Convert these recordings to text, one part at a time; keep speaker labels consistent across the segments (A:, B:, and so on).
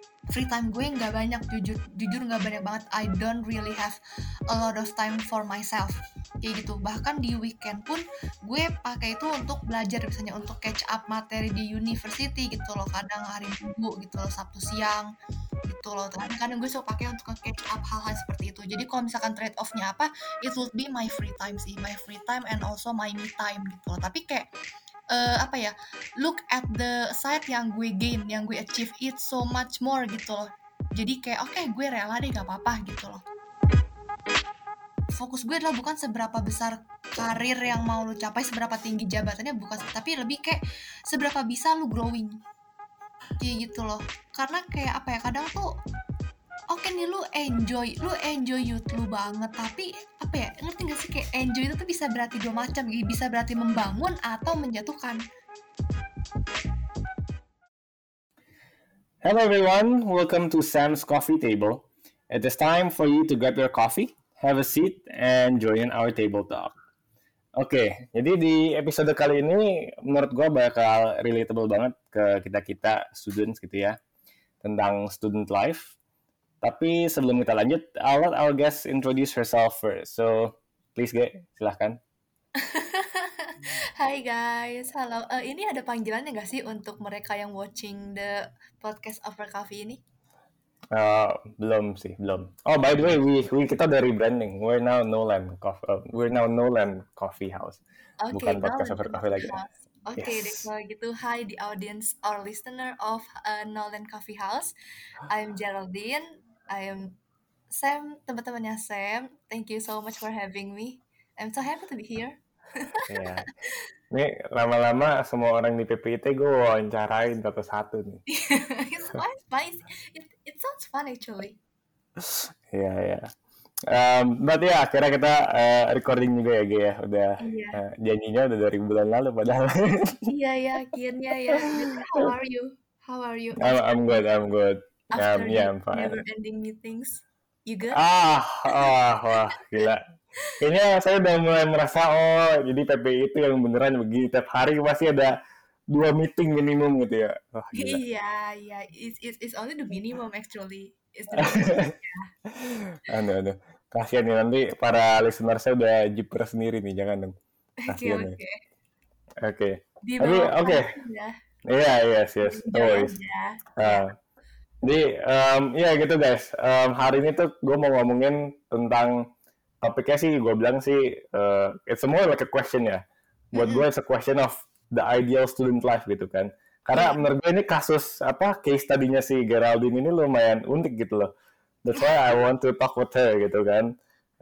A: free time gue nggak banyak, jujur nggak banyak banget. I don't really have a lot of time for myself kayak gitu. Bahkan di weekend pun gue pakai itu untuk belajar, misalnya untuk catch up materi di university gitu loh, kadang hari Minggu gitu loh, Sabtu siang gitu loh. Kadang gue suka pakai untuk catch up hal-hal seperti itu. Jadi kalau misalkan trade off-nya apa, it would be my free time sih, my free time and also my me time gitu loh. Tapi kayak apa ya, look at the side yang gue gain, yang gue achieve, it so much more gitu loh. Jadi kayak oke, gue rela deh, gak apa-apa gitu loh. Fokus gue adalah bukan seberapa besar karir yang mau lu capai, seberapa tinggi jabatannya, bukan, tapi lebih kayak seberapa bisa lu growing kayak gitu loh. Karena kayak apa ya, kadang tuh oke nih, lu enjoy youth lu banget, tapi apa ya, ngerti gak sih, kayak enjoy itu tuh bisa berarti dua macam, bisa berarti membangun atau menjatuhkan.
B: Hello everyone, welcome to Sam's Coffee Table. It is time for you to grab your coffee, have a seat, and join our table talk. Oke, jadi di episode kali ini menurut gue bakal relatable banget ke kita students gitu ya, tentang student life. Tapi sebelum kita lanjut, I'll let our guest introduce herself first. So, please Ge, silahkan.
A: Hai guys, halo. Ini ada panggilannya nggak sih untuk mereka yang watching the podcast Over Coffee ini?
B: Belum sih, belum. Oh, by the way, kita udah rebranding. We're now Nolan Coffee House.
A: Oke,
B: Bukan podcast
A: Nolan
B: Over Coffee lagi.
A: Coffee House. Oke deh,
B: Yes.
A: kalau gitu, hi the audience or listener of Nolan Coffee House. I'm Geraldine. I am Sam, teman-temannya Sam. Thank you so much for having me. I'm so happy to be here.
B: Iya. Ini lama-lama semua orang di PPIT gue wawancarain satu-satu nih.
A: It's fun. It sounds fun actually.
B: Iya, iya. Berarti ya akhirnya kita recording juga ya, Ge ya. Udah
A: Iya.
B: janjinya udah dari bulan lalu padahal.
A: Iya ya, akhirnya ya. How are you? How are you?
B: I'm good.
A: After the
B: I'm fine.
A: never-ending meetings, you good?
B: Wah, gila. Kayaknya saya udah mulai merasa, jadi PPI itu yang beneran begini. Tiap hari pasti ada 2 meeting minimum gitu ya. Wah, gila.
A: Iya. It's only the minimum actually. It's the minimum.
B: Aduh. Kasian nih, nanti para listener saya udah jiper sendiri nih, jangan dong. Kasian nih. Oke.
A: Di
B: Tapi
A: bawah
B: oke.
A: ya.
B: Iya, yes. No worries. Jadi, ya gitu guys. Hari ini tuh gue mau ngomongin tentang topiknya sih, gue bilang sih, it's more like a question ya. Buat gue it's a question of the ideal student life gitu kan. Karena menurut gue ini kasus case study-nya si Geraldine ini lumayan unik gitu loh. That's why I want to talk with her gitu kan.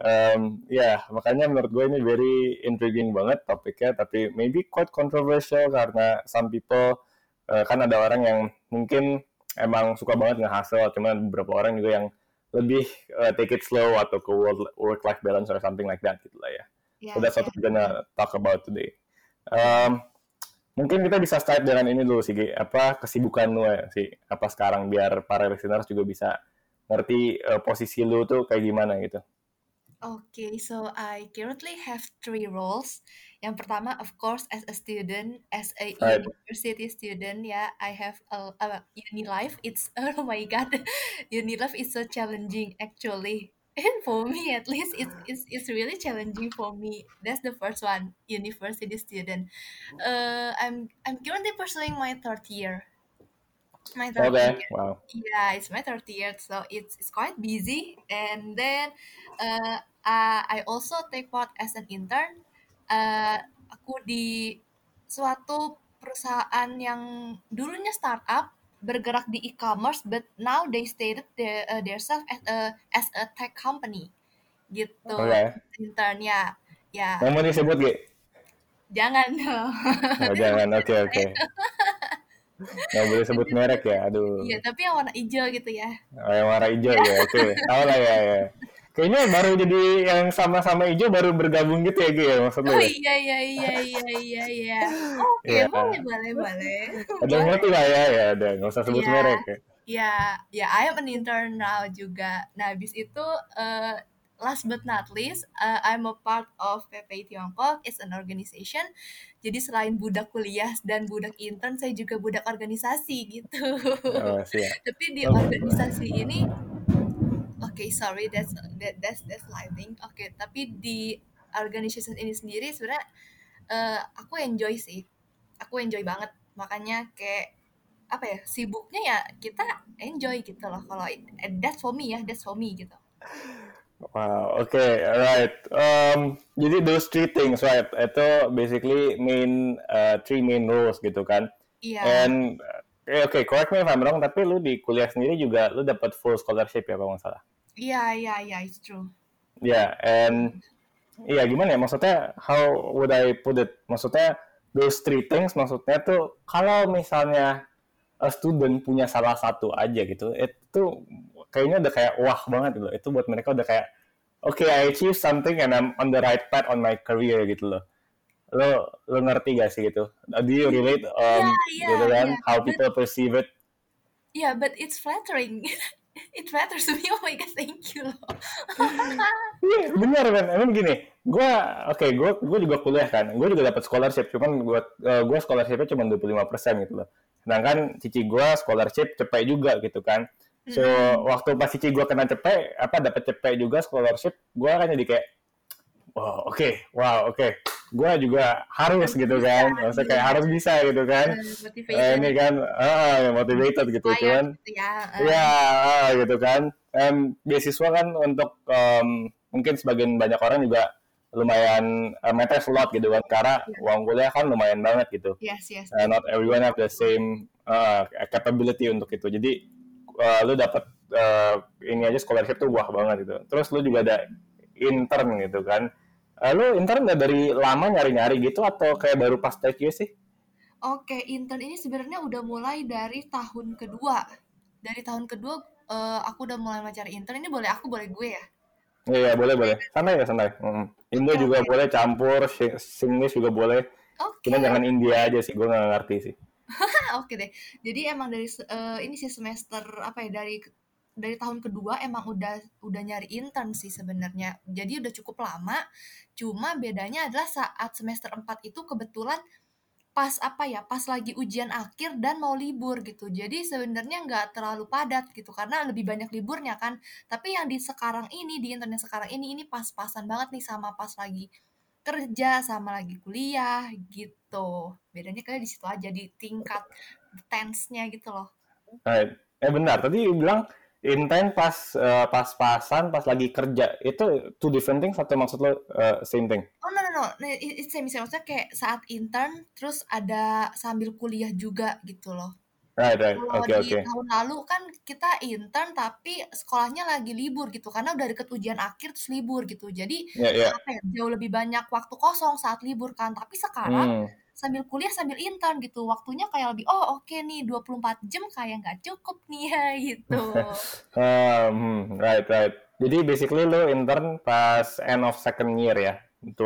B: Makanya menurut gue ini very intriguing banget topiknya, tapi maybe quite controversial karena some people kan ada orang yang mungkin emang suka banget nge-hustle, cuman beberapa orang juga yang lebih take it slow atau ke work-life balance or something like that gitu lah ya. So that's what we're gonna talk about today. Mungkin kita bisa start dengan ini dulu sih, apa kesibukan lu ya sih, apa sekarang biar para listeners juga bisa ngerti posisi lu tuh kayak gimana gitu.
A: Okay, so I currently have 3 roles. Yang pertama, of course, as a student, as a university student, I have a uni life. It's oh my god, uni life is so challenging actually. And for me, at least, it's really challenging for me. That's the first one, university student. I'm currently pursuing my third year.
B: Wow.
A: Yeah, it's my third year, so it's quite busy. And then I also take part as an intern. Aku di suatu perusahaan yang dulunya startup bergerak di e-commerce, but now they stated their self as a tech company gitu. Intern ya.
B: Yang mau disebut Ge?
A: Jangan dong.
B: Jangan, oke. Nggak boleh sebut merek ya, aduh.
A: Iya, tapi yang warna hijau gitu ya.
B: Yang warna hijau ya, oke. Tahu lah ya. Kayaknya baru jadi yang sama-sama hijau baru bergabung gitu ya, Ge, maksudnya.
A: Oh iya. Oke, boleh.
B: Ada ngerti lah ya, udah nggak usah sebut merek ya.
A: Ya, I am an intern now juga. Nah, habis itu last but not least, I'm a part of PPI Tiongkok. It's an organization. Jadi selain budak kuliah dan budak intern, saya juga budak organisasi gitu.
B: Oh, siap.
A: Tapi di organisasi ini, sorry, that's lighting. Tapi di organization ini sendiri sebenarnya aku enjoy sih. Aku enjoy banget. Makanya kayak apa ya, sibuknya ya kita enjoy gitu loh. Kalau that's for me ya, that's for me gitu.
B: Wow, okay, alright. Jadi those three things, right? Itu basically three main roles gitu kan.
A: Iya.
B: And okay, correct me if I'm wrong, tapi lu di kuliah sendiri juga lu dapat full scholarship ya kalau nggak salah.
A: Iya, it's true.
B: Yeah, and iya gimana ya? Maksudnya how would I put it? Maksudnya those three things, maksudnya tuh kalau misalnya a student punya salah satu aja gitu, itu kayaknya udah kayak wah banget gitu. Itu buat mereka udah kayak okay, I achieve something and I'm on the right path on my career gitu loh. Lo ngerti gak sih gitu? Do you relate gitu kan? How people perceive it?
A: Yeah, but it's flattering. It flatters me. Oh my god, thank you loh.
B: Iya, benar kan. Emang gini, gue juga kuliah kan. Gue juga dapat scholarship, cuman gue scholarshipnya cuma 25% gitu loh. Sedangkan cici gue scholarship cepet juga gitu kan. So, waktu pas cici gue kena cepet, dapat cepet juga scholarship, gue kan jadi kayak, wow, oke. Gue juga harus gitu kan. Maksudnya kayak harus bisa gitu kan. Ini kan, motivated gitu. Cuman, gitu kan. Beasiswa kan untuk mungkin sebagian banyak orang juga lumayan matters a lot gitu kan. Karena uang kuliah kan lumayan banget gitu.
A: Yes.
B: Not everyone have the same capability untuk itu. Jadi, lu dapat ini aja scholarship tuh wah banget gitu. Terus lu juga ada intern gitu kan. Lu intern udah dari lama nyari-nyari gitu atau kayak baru pas TQ sih?
A: Oke, intern ini sebenarnya udah mulai dari tahun kedua. Dari tahun kedua aku udah mulai mencari intern. Ini aku boleh gue ya?
B: Iya, boleh. Santai. Indo juga boleh campur, Singlish juga boleh. Cuma jangan India aja sih, gue nggak ngerti sih.
A: Oke deh. Jadi emang dari ini sih semester dari tahun kedua emang udah nyari intern sih sebenarnya. Jadi udah cukup lama. Cuma bedanya adalah saat semester 4 itu kebetulan pas lagi ujian akhir dan mau libur gitu. Jadi sebenarnya nggak terlalu padat gitu karena lebih banyak liburnya kan. Tapi yang di intern yang sekarang ini pas-pasan banget nih sama pas lagi kerja sama lagi kuliah gitu. Bedanya kayak di situ aja di tingkat tense-nya gitu loh.
B: Right. Benar, tadi bilang intern pas-pasan pas lagi kerja. Itu two different things atau maksud lo same thing?
A: Oh no. It's same. Maksudnya kayak saat intern terus ada sambil kuliah juga gitu loh.
B: Right.
A: Kalau
B: Oke.
A: di tahun lalu kan kita intern tapi sekolahnya lagi libur gitu karena udah deket ujian akhir terus libur gitu. Jadi jauh lebih banyak waktu kosong saat libur kan. Tapi sekarang sambil kuliah sambil intern gitu. Waktunya kayak lebih oke nih 24 jam kayak nggak cukup nih ya gitu.
B: Right. Jadi basically lo intern pas end of second year ya?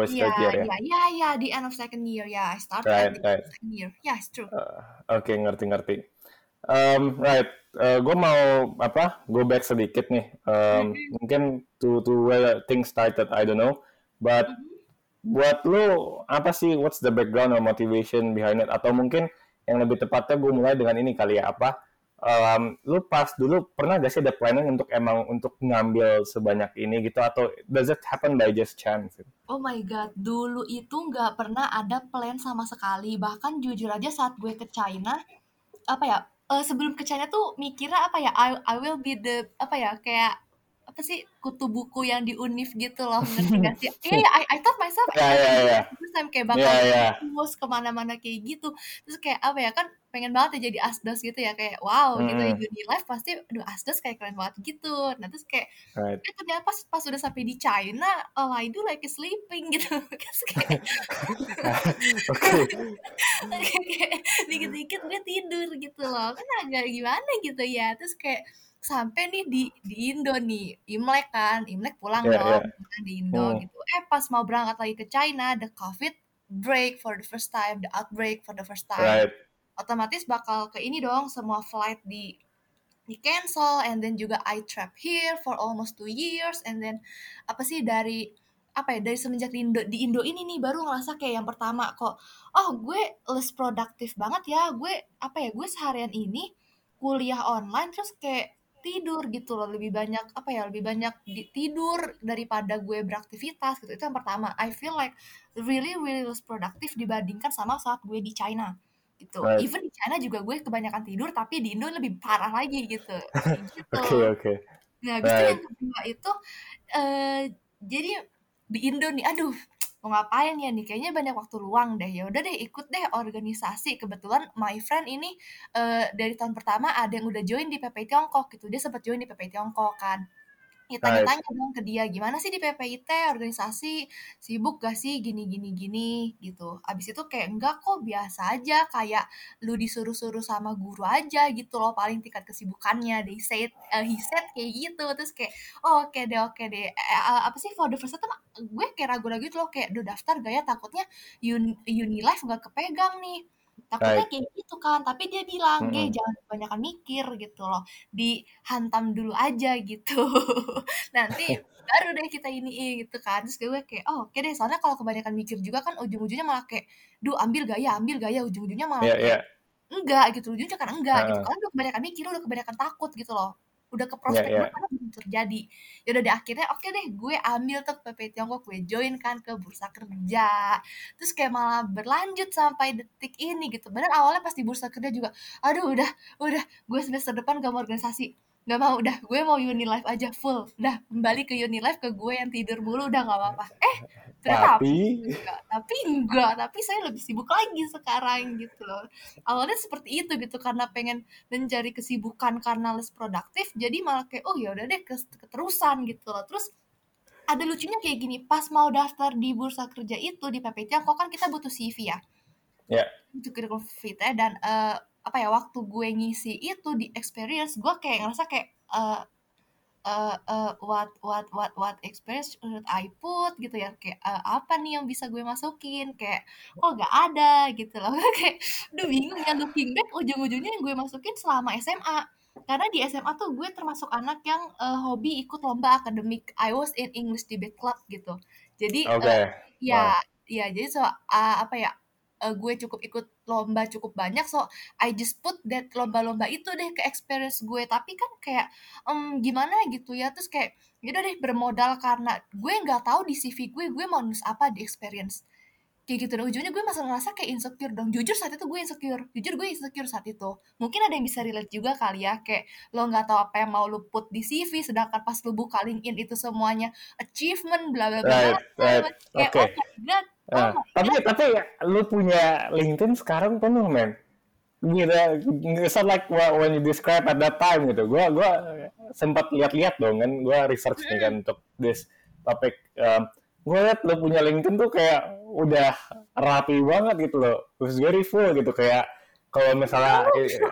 A: Iya, di end of second year ya. I started at the end of second year. Yeah, it's true.
B: Oke, ngerti. Right, gue mau go back sedikit nih. Mungkin to where things started, I don't know. But buat lu apa sih? What's the background or motivation behind it? Atau mungkin yang lebih tepatnya gue mulai dengan ini kali ya lu pas dulu pernah gak sih ada planning untuk ngambil sebanyak ini gitu atau does it happen by just chance?
A: Oh my god, dulu itu nggak pernah ada plan sama sekali. Bahkan jujur aja saat gue ke China, sebelum ke China tuh mikirnya I will be the kayak apa sih kutu buku yang di Unif gitu loh, ngerti gak sih? I thought myself terus kayak bakal terus kemana-mana kayak gitu. Terus kayak kan pengen banget ya jadi asdos gitu ya, kayak wow gitu ya Unilife pasti asdos kayak keren banget gitu. Nah terus kayak ternyata pas udah sampai di China, all I do like is sleeping gitu. Terus kayak dikit-dikit gue tidur gitu loh, kan agak gimana gitu ya. Terus kayak sampai nih di Indo nih Imlek pulang dong di Indo gitu. Pas mau berangkat lagi ke China, the COVID outbreak for the first time. Otomatis bakal ke ini dong, semua flight di cancel, and then juga I trapped here for almost 2 years, and then dari semenjak di Indo ini nih baru ngerasa kayak yang pertama kok, oh gue less produktif banget ya, gue seharian ini kuliah online terus kayak tidur gitu loh, lebih banyak tidur daripada gue beraktivitas gitu. Itu yang pertama, I feel like really really less productive dibandingkan sama saat gue di China gitu.
B: Right.
A: Even di China juga gue kebanyakan tidur, tapi di Indo lebih parah lagi gitu, kayak gitu.
B: Oke.
A: Nah, habis itu
B: Right.
A: yang kedua itu, jadi di Indo nih, aduh mau ngapain ya nih, kayaknya banyak waktu luang deh, ya udah deh ikut deh organisasi. Kebetulan my friend ini dari tahun pertama ada yang udah join di PPI Tiongkok gitu, dia sempat join di PPI Tiongkok kan. Ya
B: Right.
A: tanya-tanya dong ke dia, "Gimana sih di PPIT organisasi? Sibuk gak sih? Gini gini gini," gitu. Abis itu kayak, "Enggak kok, biasa aja, kayak lu disuruh-suruh sama guru aja gitu loh, paling tingkat kesibukannya." He said kayak gitu. Terus kayak, "Oh, oke deh." For the first time gue kayak ragu-ragu gitu loh, kayak, "Duh, daftar gak ya? Takutnya Unilife nggak kepegang nih." Takutnya
B: Right.
A: kayak gitu kan, tapi dia bilang, "Ge,
B: Mm-mm.
A: jangan kebanyakan mikir," gitu loh, "dihantam dulu aja," gitu. Nanti baru deh kita iniin gitu kan. Terus gue kayak, oh oke deh, soalnya kalau kebanyakan mikir juga kan ujung-ujungnya malah kayak, duh ambil gak ya, ujung-ujungnya malah
B: Ya,
A: kayak
B: ya.
A: enggak gitu, ujungnya kan enggak gitu,
B: Heeh.
A: karena udah kebanyakan mikir, udah kebanyakan takut gitu loh, udah ke
B: Ya,
A: prospek banget
B: ya.
A: karena belum terjadi. Ya udah deh akhirnya oke deh gue ambil tuh PPI Tiongkok, gue join kan ke bursa kerja, terus kayak malah berlanjut sampai detik ini gitu. Padahal awalnya pas di bursa kerja juga, aduh udah gue semester depan gak mau organisasi, nggak mau, udah gue mau Unilife aja full, udah kembali ke Unilife, ke gue yang tidur mulu udah nggak apa-apa. Ternyata
B: Tapi
A: tapi saya lebih sibuk lagi sekarang gitu loh. Awalnya seperti itu gitu, karena pengen mencari kesibukan karena less produktif, jadi malah kayak oh ya udah deh keterusan gitu loh. Terus ada lucunya kayak gini, pas mau daftar di bursa kerja itu di PPT, kok kan kita butuh CV ya,
B: ya,
A: butuh curriculum fit ya, dan waktu gue ngisi itu di experience, gue kayak ngerasa kayak what experience should I put gitu ya, kayak apa nih yang bisa gue masukin, kayak kok gak ada gitu loh. Kayak duh bingung ya, looking back ujung-ujungnya yang gue masukin selama SMA, karena di SMA tuh gue termasuk anak yang hobi ikut lomba akademik. I was in English debate club gitu, jadi
B: oke.
A: ya
B: Wah.
A: ya jadi gue cukup ikut lomba cukup banyak, so I just put that lomba-lomba itu deh ke experience gue. Tapi kan kayak gimana gitu ya, terus kayak ya udah deh bermodal, karena gue nggak tahu di CV gue mau nulis apa di experience, kayak gitu deh. Ujungnya gue masih ngerasa kayak insecure dong, jujur saat itu gue insecure, saat itu. Mungkin ada yang bisa relate juga kali ya, kayak lo nggak tahu apa yang mau lo put di CV, sedangkan pas lo buka LinkedIn itu semuanya achievement bla bla bla bla,
B: Right, right.
A: kayak
B: Oke.
A: oh my god, oh my god.
B: Tapi lu punya LinkedIn sekarang penuh, men. Gitu, it's not like when you describe at that time gitu. Gua sempat lihat-lihat dong kan, gua research nih kan
A: Mm-mm.
B: untuk this topic. Gue lihat lu punya LinkedIn tuh kayak udah rapi banget gitu loh. Terus very full gitu, kayak kalau misalnya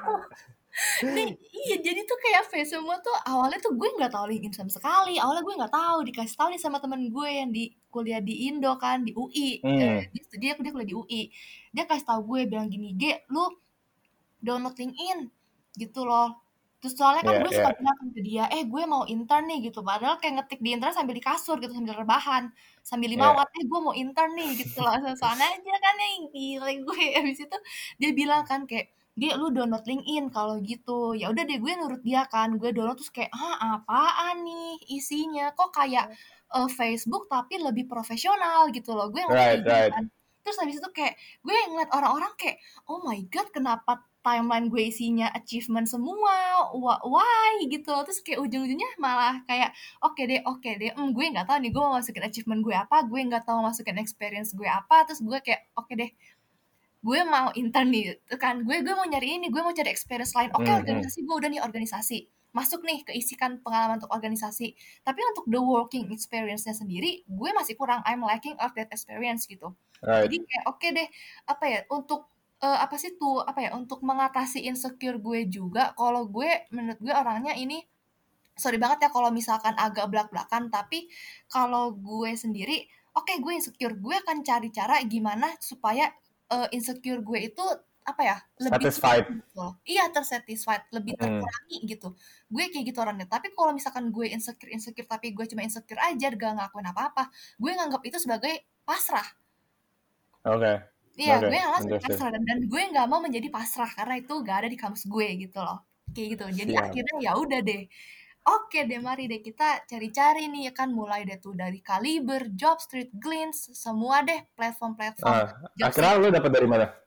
A: Nih, iya jadi tuh kayak semua tuh awalnya tuh gue nggak tahu LinkedIn sama sekali. Awalnya gue nggak tahu, dikasih tahu nih sama temen gue yang di kuliah di Indo kan, di UI.
B: hmm,
A: Dia kuliah di UI. Dia kasih tahu gue bilang gini, "Ge, lu download LinkedIn." Gitu loh. Terus soalnya kan
B: ya,
A: gue suka
B: ya,
A: bilang kan ke dia, gue mau intern nih gitu. Padahal kayak ngetik di intern sambil di kasur gitu, sambil rebahan, sambil 5
B: ya.
A: watt, gue mau intern nih gitu loh. Soalnya aja kan yang gila gue. Habis itu dia bilang kan kayak, dia lu download LinkedIn kalau gitu. Ya udah deh gue nurut dia kan. Gue download terus kayak, apaan nih isinya? Kok kayak Facebook tapi lebih profesional gitu loh. Gue ngeliatnya kayak
B: Right,
A: gitu
B: right.
A: kan. Terus habis itu kayak gue ngeliat orang-orang kayak, oh my god, kenapa timeline gue isinya achievement semua, why gitu. Terus kayak ujung-ujungnya malah kayak oke deh, gue nggak tahu nih gue mau masukin achievement gue apa, gue nggak tahu masukin experience gue apa. Terus gue kayak oke deh, gue mau intern nih kan, gue mau nyari ini, gue mau cari experience lain. Oke,
B: Hmm.
A: organisasi, gue udah nih organisasi, masuk nih, keisikan pengalaman untuk organisasi. Tapi untuk the working experience-nya sendiri gue masih kurang, I'm lacking of that experience gitu.
B: Right.
A: Jadi kayak oke deh, untuk untuk mengatasi insecure gue juga, kalau gue menurut gue orangnya ini, sorry banget ya kalau misalkan agak belak-belakan, tapi kalau gue sendiri, oke gue insecure, gue akan cari cara gimana supaya insecure gue itu apa ya, lebih
B: Satisfied.
A: gitu loh. Iya, tersatisfied, lebih terkurangi gitu. Gue kayak gitu orangnya. Tapi kalau misalkan gue insecure tapi gue cuma insecure aja gak ngelakuin apa-apa, gue nganggap itu sebagai pasrah.
B: Oke.
A: Iya,
B: Oke,
A: gue nganggap sebagai
B: interesting.
A: pasrah dan gue nggak mau menjadi pasrah karena itu gak ada di kamus gue gitu loh. Kayak gitu. Jadi
B: Siap.
A: akhirnya ya udah deh. Oke deh, mari deh kita cari-cari nih ya kan, mulai deh tuh dari Kaliber, Jobstreet, Glints, semua deh platform-platform job
B: Akhirnya lu dapat dari mana?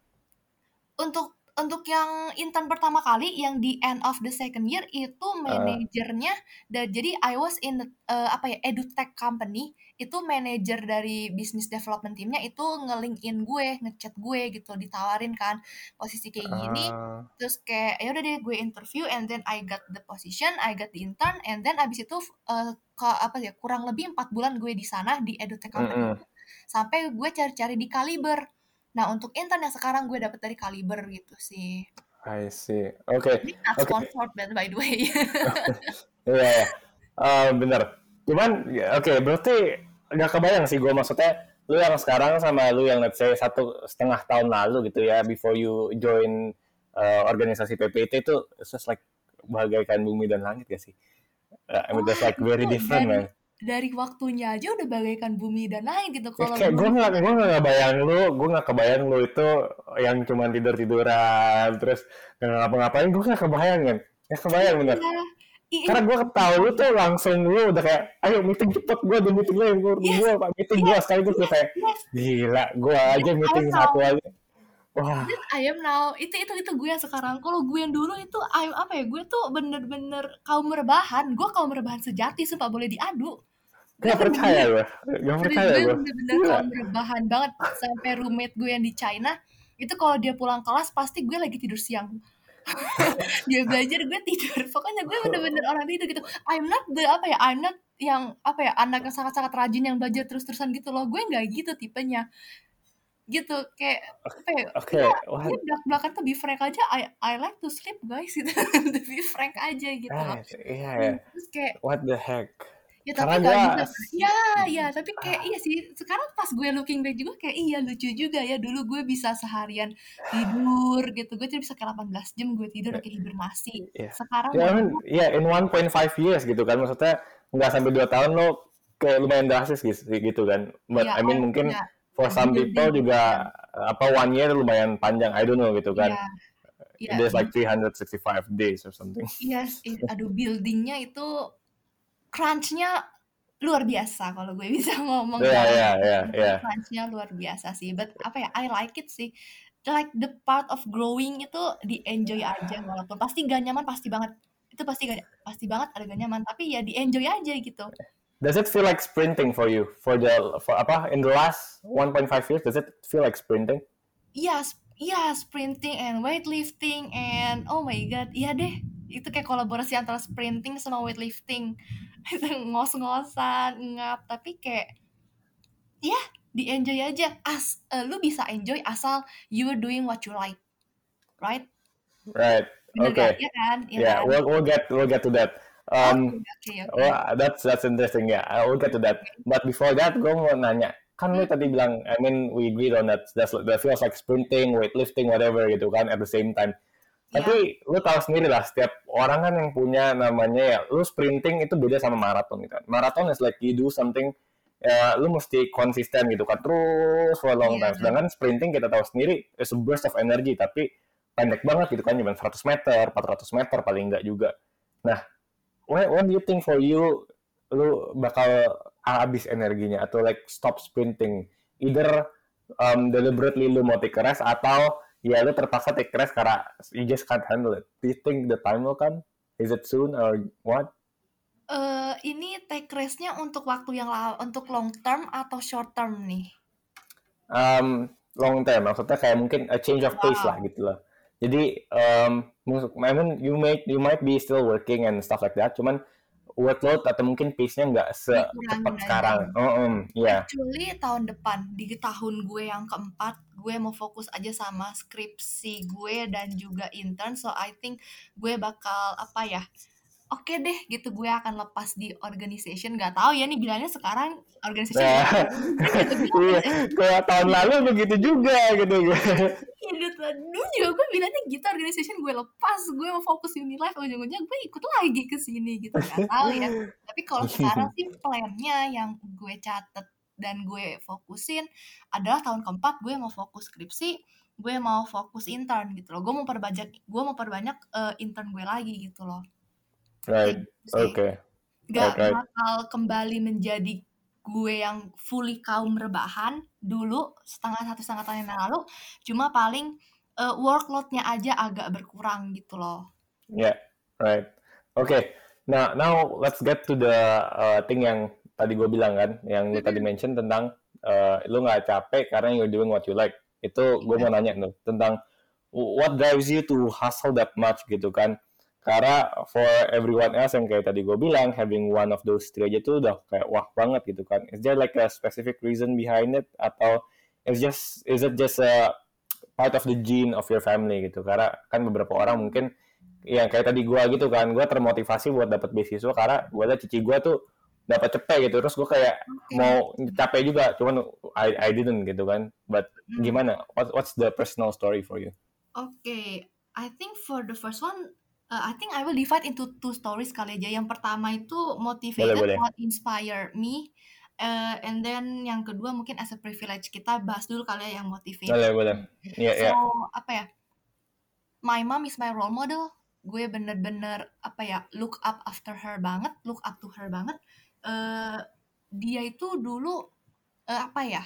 A: untuk yang intern pertama kali yang di end of the second year itu manajernya jadi I was in apa ya, edutech company, itu manajer dari business development timnya itu nge-LinkedIn gue, ngechat gue gitu, ditawarin kan posisi kayak gini, terus kayak ya udah deh gue interview and then I got the position, I got the intern, and then abis itu apa ya, kurang lebih 4 bulan gue di sana di edutech company itu, sampai gue cari-cari di Kaliber. Nah, untuk intern yang sekarang gue dapet dari Kaliber gitu sih.
B: I see. Oke.
A: Ini not sponsored by the way.
B: Iya, ya. Bener. Cuman, oke, berarti nggak kebayang sih gue, maksudnya lu yang sekarang sama lu yang let's say 1,5 tahun lalu gitu ya, before you join organisasi PPT itu it's just like bagaikan bumi dan langit gak sih? I mean, that's
A: Wah,
B: like very
A: itu
B: different, man.
A: dari waktunya aja udah bagaikan bumi dan langit gitu. Kalau
B: Kayak
A: gue
B: gue nggak kebayang lu itu yang cuma tiduran terus nggak ngapa-ngapain, gue nggak kebayang kan, nggak kebayang bener.
A: iya,
B: Karena gue tahu lu tuh langsung lu udah kayak, ayo meeting cepet, gue ada meeting lain,
A: yes,
B: gue pak meeting gue
A: yes,
B: sekali gue
A: yes,
B: kayak
A: yes.
B: gila, gue aja
A: Yes, I
B: meeting
A: am now.
B: satu aja, wah.
A: Yes, I am now. Itu gue yang sekarang. Kalau gue yang dulu itu apa ya? Gue tuh bener-bener kaum rebahan. Gue kaum rebahan sejati, sumpah, boleh diadu. Gue
B: Gak percaya
A: bener-bener
B: gue, gak
A: serius,
B: percaya
A: gue
B: gue.
A: bener-bener kaum rebahan banget. Sampai roommate gue yang di China itu kalau dia pulang kelas pasti gue lagi tidur siang. Dia belajar gue tidur, pokoknya gue bener-bener orang tidur gitu. I'm not yang apa ya, anak yang sangat-sangat rajin yang belajar terus-terusan gitu loh, gue nggak gitu tipenya gitu, kayak apa ya,
B: Oke,
A: iya,
B: what?
A: dia belak-belakan tuh be frank aja, I like to sleep guys gitu. To be frank aja gitu loh.
B: Iya ya,
A: Terus kayak
B: what the heck.
A: ya
B: Karena
A: tapi nggak
B: gue
A: bisa kan, iya iya, tapi kayak iya sih, sekarang pas gue looking back juga kayak iya lucu juga ya, dulu gue bisa seharian tidur gitu, gue tuh bisa kayak 18 jam gue tidur kayak hibernasi,
B: Iya.
A: sekarang
B: Ya, I
A: mau
B: mean, yeah, in 1.5 years gitu kan, maksudnya nggak sampai 2 tahun lo kayak lumayan drastis gitu kan. But
A: iya,
B: I mean mungkin
A: iya,
B: for some people
A: building, iya,
B: juga apa 1 year lumayan panjang, I don't know gitu kan.
A: iya, iya,
B: There's like 365 days or something.
A: iya, aduh, buildingnya itu crunch-nya luar biasa kalau gue bisa ngomong
B: Iya,
A: dalam
B: iya, iya, iya.
A: crunch-nya luar biasa sih, but apa ya, I like it sih, like the part of growing itu di enjoy aja, walaupun pasti gak nyaman, pasti banget, itu pasti banget ada gak nyaman, tapi ya di enjoy aja gitu.
B: Does it feel like sprinting for you? For apa in the last 1.5 years, does it feel like sprinting?
A: Iya, iya, sprinting and weightlifting and oh my god, iya deh. Itu kayak kolaborasi antara sprinting sama weightlifting. Itu ngos-ngosan, ngap, tapi kayak ya di enjoy aja. Lu bisa enjoy asal you're doing what you like, right?
B: Right.
A: Bener gak?
B: Okay.
A: Iya kan? Iya
B: Yeah,
A: kan?
B: we'll get to that.
A: Oke, oke, oke.
B: Well, that's interesting ya. I will get to that. But before that, gue mau nanya. Kan lu
A: Hmm,
B: tadi bilang, I mean, we agreed on that. That feels like sprinting, weightlifting, whatever gitu kan, at the same time.
A: ya,
B: Tapi lu tahu sendiri lah, setiap orang kan yang punya namanya ya, lu sprinting itu beda sama maraton gitu kan. Maraton is like you do something, ya, lu mesti konsisten gitu kan, terus for a long
A: iya,
B: time. Sedangkan sprinting kita tahu sendiri, is a burst of energy, tapi pendek banget gitu kan, cuma 100 meter, 400 meter paling enggak juga. Nah, when do you think for you lu bakal habis energinya atau like stop sprinting, either deliberately lu mau take a rest atau ya lu terpaksa take a rest karena you just can't handle it. Do you think the time will come? Is it soon or what?
A: ini take rest-nya untuk waktu yang untuk long term atau short term nih?
B: Long term, maksudnya kayak mungkin a change of pace lah
A: Wow.
B: gitu lah. Jadi I mean you might be still working and stuff like that, cuman workload atau mungkin pace-nya nggak secepat
A: Dikurangin aja.
B: sekarang. Yeah.
A: Actually tahun depan, di tahun gue yang keempat, gue mau fokus aja sama skripsi gue dan juga intern. So I think gue bakal apa ya, oke deh gitu gue akan lepas di organization. Nggak tahu ya nih bilangnya sekarang organization
B: Nah,
A: udah gue juga bilang
B: iya,
A: organization
B: kayak tahun lalu begitu juga gitu.
A: hidup dulu juga gue bilangnya gitu organization gue lepas, gue mau fokus Unilife, ujung-ujungnya gue ikut lagi ke sini gitu, nggak tahu ya. Tapi kalau sekarang sih plannya yang gue catet dan gue fokusin adalah tahun keempat gue mau fokus skripsi, gue mau fokus intern gitu loh, gue mau perbanyak intern gue lagi gitu loh, kayak
B: Right,
A: gitu sih.
B: okay,
A: Nggak
B: right.
A: bakal kembali menjadi gue yang fully kaum rebahan dulu setengah tahun yang lalu, cuma paling workload-nya aja agak berkurang gitu loh.
B: Yeah, right. Okay. Now let's get to the thing yang tadi gue bilang kan, yang lu tadi
A: Mhm,
B: mention tentang lu nggak capek karena you're doing what you like. Itu gue
A: iya,
B: mau nanya tuh tentang what drives you to hustle that much gitu kan. Karena for everyone else yang kayak tadi gue bilang, having one of those three aja tuh udah kayak wah banget gitu kan. Is there like a specific reason behind it atau is it just a part of the gene of your family gitu? Karena kan beberapa orang
A: mmm,
B: mungkin yang kayak tadi gue gitu kan, gue termotivasi buat dapat beasiswa karena gue liat cici gue tuh dapat cepet gitu, terus gue kayak
A: oke,
B: mau capek juga, cuman I didn't gitu kan. But
A: mhm,
B: gimana? What's the personal story for you?
A: oke. I think for the first one, I think I will divide into 2 stories kali aja. Yang pertama itu
B: Boleh
A: motivated
B: boleh
A: what inspire me, and then yang kedua mungkin as a privilege. Kita bahas dulu kali ya yang
B: boleh
A: motivated.
B: boleh. Iya
A: So,
B: iya.
A: apa ya, my mom is my role model. Gue bener-bener apa ya, look up after her banget, look up to her banget. Eh dia itu dulu apa ya,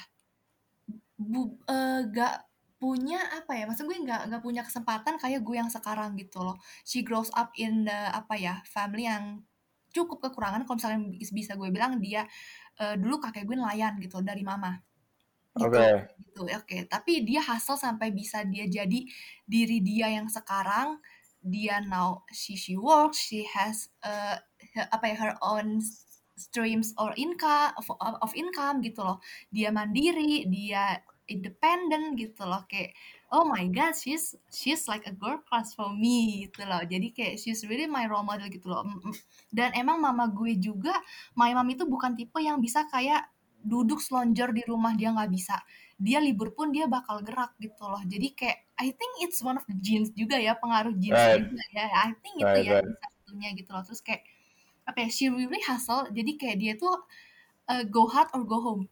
A: gak punya apa ya, maksud gue nggak punya kesempatan kayak gue yang sekarang gitu loh. She grows up in the apa ya, family yang cukup kekurangan. Kalau misalnya bisa gue bilang dia dulu kakek gue nelayan gitu dari mama. Gitu,
B: Oke.
A: gitu, oke. Tapi dia hustle sampai bisa dia jadi diri dia yang sekarang. Dia now she works, she has apa ya, her own streams or income of income gitu loh. Dia mandiri, dia independent gitu loh. Kayak oh my god, she's like a girl class for me gitu loh. Jadi kayak she's really my role model gitu loh. Dan emang mama gue juga, my mom itu bukan tipe yang bisa kayak duduk selonjor di rumah, dia nggak bisa. Dia libur pun dia bakal gerak gitu loh. Jadi kayak I think it's one of the genes juga ya, pengaruh genes-nya
B: Right
A: juga ya. I think itu
B: right
A: ya
B: right.
A: yang satunya gitu loh. Terus kayak apa ya, she really hustle. Jadi kayak dia tuh go hard or go home.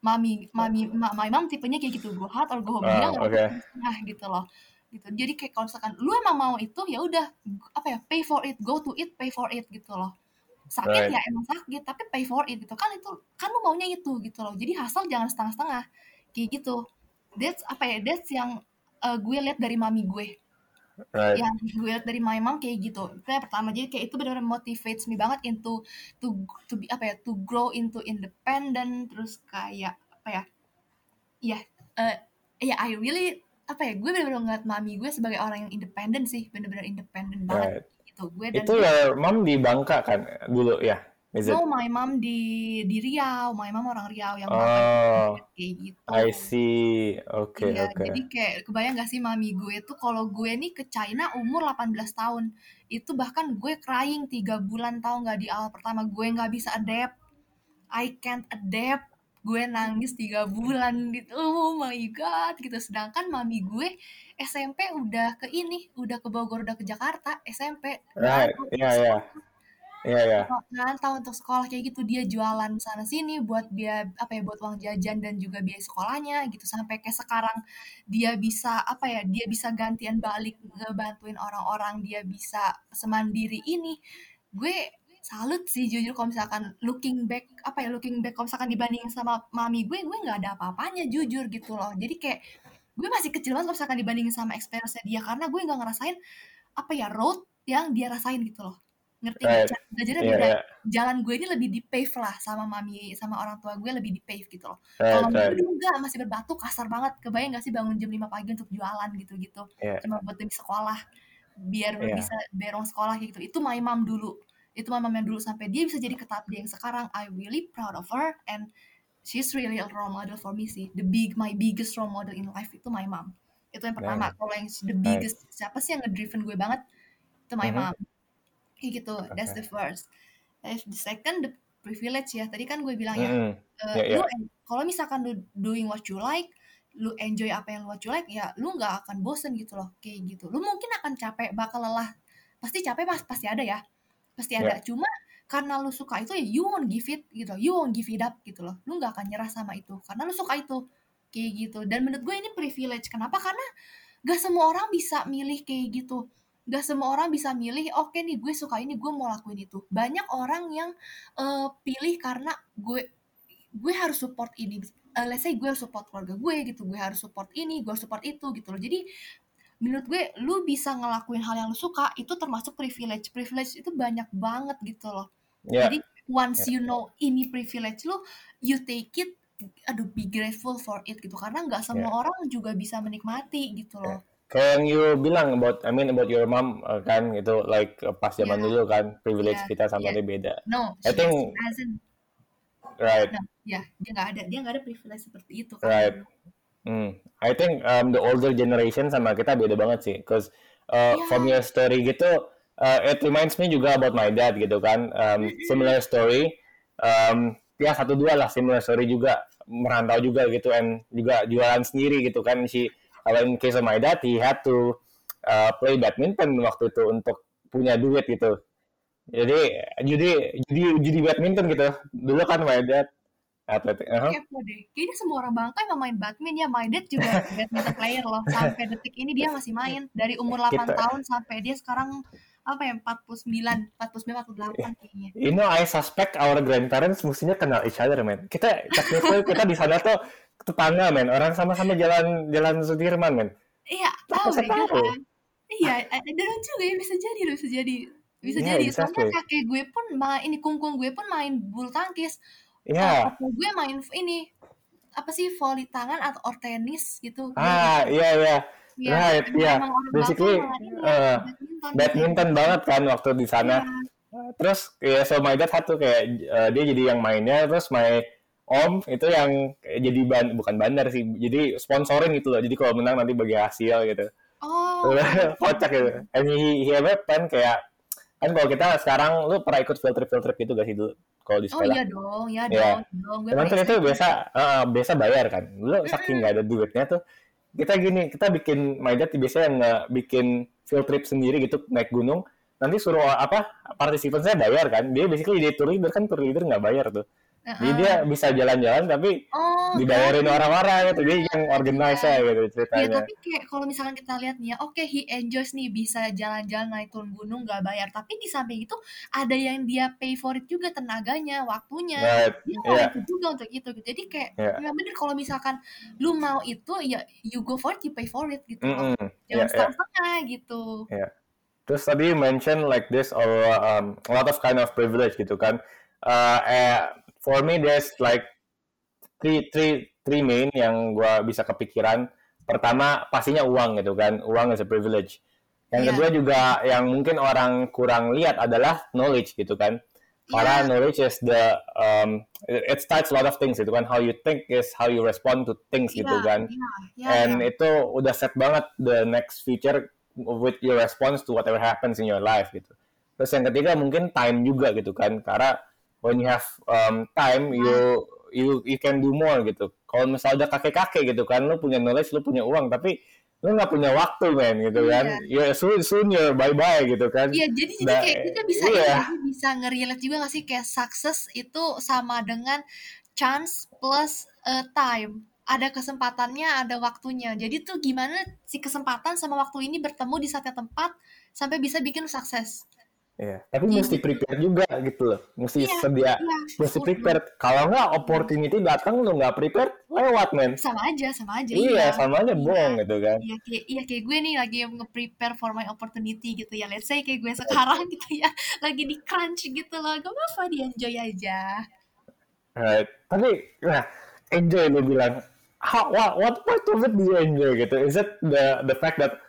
A: My mom tipenya kayak gitu, go hard or go home. Dia nggak mau
B: Oke.
A: setengah gitu loh. Gitu. Jadi kayak kalau misalkan lu emang mau itu ya udah apa ya, pay for it, go to it, pay for it gitu loh. Sakit
B: Right
A: ya emang sakit, tapi pay for it gitu kan, itu kan lu maunya itu gitu loh. Jadi hustle jangan setengah-setengah kayak gitu. That's apa ya, that's yang gue lihat dari mami gue,
B: right.
A: yang gue lihat dari my mom kayak gitu. Itu yang pertama, jadi kayak itu benar-benar motivates me banget into to be apa ya, to grow into independent. Terus kayak apa ya, ya ya I really apa ya, gue benar-benar ngeliat mami gue sebagai orang yang independen sih, benar-benar independen banget
B: Right.
A: gitu. Gue dan
B: Itu
A: gue
B: your mom di Bangka kan dulu ya? Is
A: no,
B: it?
A: my mom di Riau, my mom orang Riau yang Bangka
B: Oh,
A: Belitung kayak gitu.
B: I see. Oke
A: Iya,
B: oke.
A: jadi kayak kebayang gak sih mami gue tuh kalau gue nih ke China umur 18 tahun. Itu bahkan gue crying 3 bulan tahu nggak di awal pertama gue nggak bisa adapt. I can't adapt. Gue nangis 3 bulan gitu. Oh my god gitu. Sedangkan mami gue SMP udah ke ini, udah ke Bogor, udah ke Jakarta, SMP
B: Right.
A: ngerantau
B: Iya
A: untuk
B: iya.
A: sekolah.
B: Iya iya.
A: Ngerantau untuk sekolah kayak gitu, dia jualan sana sini buat dia apa ya, buat uang jajan dan juga biaya sekolahnya gitu, sampai kayak sekarang dia bisa apa ya, dia bisa gantian balik ngebantuin orang-orang, dia bisa semandiri ini. Gue salut sih jujur kalau misalkan looking back apa ya, looking back kalau misalkan dibandingin sama mami gue nggak ada apa-apanya jujur gitu loh. Jadi kayak gue masih kecil banget kalau misalkan dibandingin sama experience-nya dia, karena gue nggak ngerasain apa ya, road yang dia rasain gitu loh. Ngerti nggak?
B: Right.
A: Cara belajarnya
B: Iya
A: beda.
B: iya.
A: Jalan gue ini lebih di-pave lah sama mami, sama orang tua gue lebih di-pave gitu loh. Kalau
B: Right
A: mami gue
B: right.
A: dulu enggak, masih berbatu, kasar banget. Kebayang nggak sih bangun jam 5 pagi untuk jualan gitu-gitu.
B: Iya
A: Cuma buat demi sekolah, biar bisa
B: iya.
A: bayar uang sekolah kayak gitu. Itu my mom dulu. Itu my mom yang dulu sampai dia bisa jadi ke tahap dia yang sekarang. I really proud of her and she's really a role model for me sih. My biggest role model in life itu my mom. Itu yang pertama.
B: Damn.
A: Kalau yang the
B: Right.
A: biggest siapa sih yang ngedriven gue banget? Itu my
B: Mhm.
A: mom. Kayak gitu, that's the
B: Okay.
A: first. The second, the privilege ya. Tadi kan gue bilang ya,
B: Mm-mm. Yeah.
A: kalau misalkan lu doing what you like, lu enjoy apa yang what you like, ya lu nggak akan bosen gitu loh, kayak gitu. Lu mungkin akan capek, bakal lelah, pasti capek pasti ada ya, pasti ada.
B: Yeah.
A: Cuma karena lu suka itu ya you won't give it gitu, you won't give it up gitu loh. Lu nggak akan nyerah sama itu, karena lu suka itu, kayak gitu. Dan menurut gue ini privilege. Kenapa? Karena gak semua orang bisa milih kayak gitu. Gak semua orang bisa milih, oke nih gue suka ini, gue mau lakuin itu. Banyak orang yang pilih karena gue harus support ini. Let's say gue harus support keluarga gue gitu, gue harus support ini, gue harus support itu gitu loh. Jadi menurut gue, lu bisa ngelakuin hal yang lu suka, itu termasuk privilege. Privilege itu banyak banget gitu loh.
B: Yeah.
A: Jadi once
B: Yeah.
A: you know ini privilege lu, you take it, aduh be grateful for it gitu. Karena nggak semua
B: Yeah.
A: orang juga bisa menikmati gitu loh.
B: Kayak yang you bilang about your mom kan gitu, like pas zaman dulu kan privilege kita sama dia beda.
A: No,
B: I think
A: doesn't.
B: right.
A: No, ya, dia nggak ada privilege seperti itu kan.
B: Right. I think the older generation sama kita beda banget sih, cause from your story gitu, it reminds me juga about my dad gitu kan, similar story, ya 1-2 lah similar story juga, merantau juga gitu, and juga jualan sendiri gitu kan. Kalau in case of my dad, he had to play badminton waktu itu untuk punya duit gitu. Jadi badminton gitu. Dulu kan my dad atletik.
A: Kepo deh. Kayaknya semua orang Bangka emang main badminton ya. My dad juga badminton player loh. Sampai detik ini dia masih main. Dari umur 8 tahun sampai dia sekarang apa ya, 49, 48 kayaknya.
B: You know, I suspect our grandparents mestinya kenal each other, man. Kita di sana tuh tetangga, man. Orang sama-sama jalan Sudirman, man.
A: Iya, tahu deh kan. Iya, dan juga ya, bisa jadi. Soalnya kakek gue pun kungkung gue pun main bulu tangkis.
B: Iya.
A: Gue main ini apa sih, voli tangan or tenis gitu.
B: Iya. Right, iya. Basically badminton banget kan waktu di sana. Terus ya, so my dad satu kayak dia jadi yang mainnya, terus my om itu yang jadi bukan bandar sih, jadi sponsorin gitu loh. Jadi kalau menang nanti bagi hasil gitu.
A: Oh.
B: Kocak gitu. And he ever plan kayak, kan kalau kita sekarang, lu pernah ikut field trip gitu gak sih dulu kalau di sekolah?
A: Oh iya dong.
B: Cuman kan itu biasa bayar kan. Dulu saking nggak ada duitnya tuh, kita bikin, my dad biasanya nggak bikin field trip sendiri gitu, naik gunung, nanti suruh partisipannya bayar kan. Dia basically dia tour leader kan, tour leader nggak bayar tuh. Jadi dia bisa jalan-jalan tapi dibayarin orang-orang gitu, dia yang organize gitu ceritanya.
A: Ya, tapi kayak kalau misalkan kita lihat nih ya, oke, he enjoys nih bisa jalan-jalan naik turun gunung nggak bayar, tapi di samping itu ada yang dia pay for it juga, tenaganya, waktunya, dia mau itu juga untuk itu. Jadi kayak ya bener, kalau misalkan lu mau itu ya you go for it, you pay for it gitu. Jangan setengah-setengah gitu.
B: Terus tadi you mention like this a lot of kind of privilege gitu kan. For me there's like three main yang gue bisa kepikiran. Pertama pastinya uang gitu kan, uang is a privilege. Yang kedua juga yang mungkin orang kurang lihat adalah knowledge gitu kan. Karena knowledge is it starts a lot of things gitu kan. How you think is how you respond to things gitu kan. And itu udah set banget the next future with your response to whatever happens in your life gitu. Terus yang ketiga mungkin time juga gitu kan. Karena when you have time, you can do more gitu. Kalau misalnya udah kakek-kakek gitu kan, lu punya knowledge, lu punya uang, tapi lu nggak punya waktu, man, gitu kan. Ya soon you're bye-bye gitu kan.
A: Iya, jadi kayak kita bisa nge-relate juga nggak sih, kayak success itu sama dengan chance plus time. Ada kesempatannya, ada waktunya. Jadi tuh gimana si kesempatan sama waktu ini bertemu di satu tempat sampai bisa bikin sukses.
B: Iya, tapi mesti prepare juga gitu loh. Mesti mesti prepare. Kalau nggak opportunity datang lu nggak prepare, lewat, men.
A: Sama aja.
B: Iya, sama aja bohong gitu kan.
A: Iya, kayak gue nih lagi nge-prepare for my opportunity gitu ya. Let's say kayak gue sekarang gitu ya, lagi di crunch gitu loh. Gak apa-apa, di-enjoy aja.
B: Right. Tapi, enjoy lu bilang. What part of it do you enjoy gitu? Is it the fact that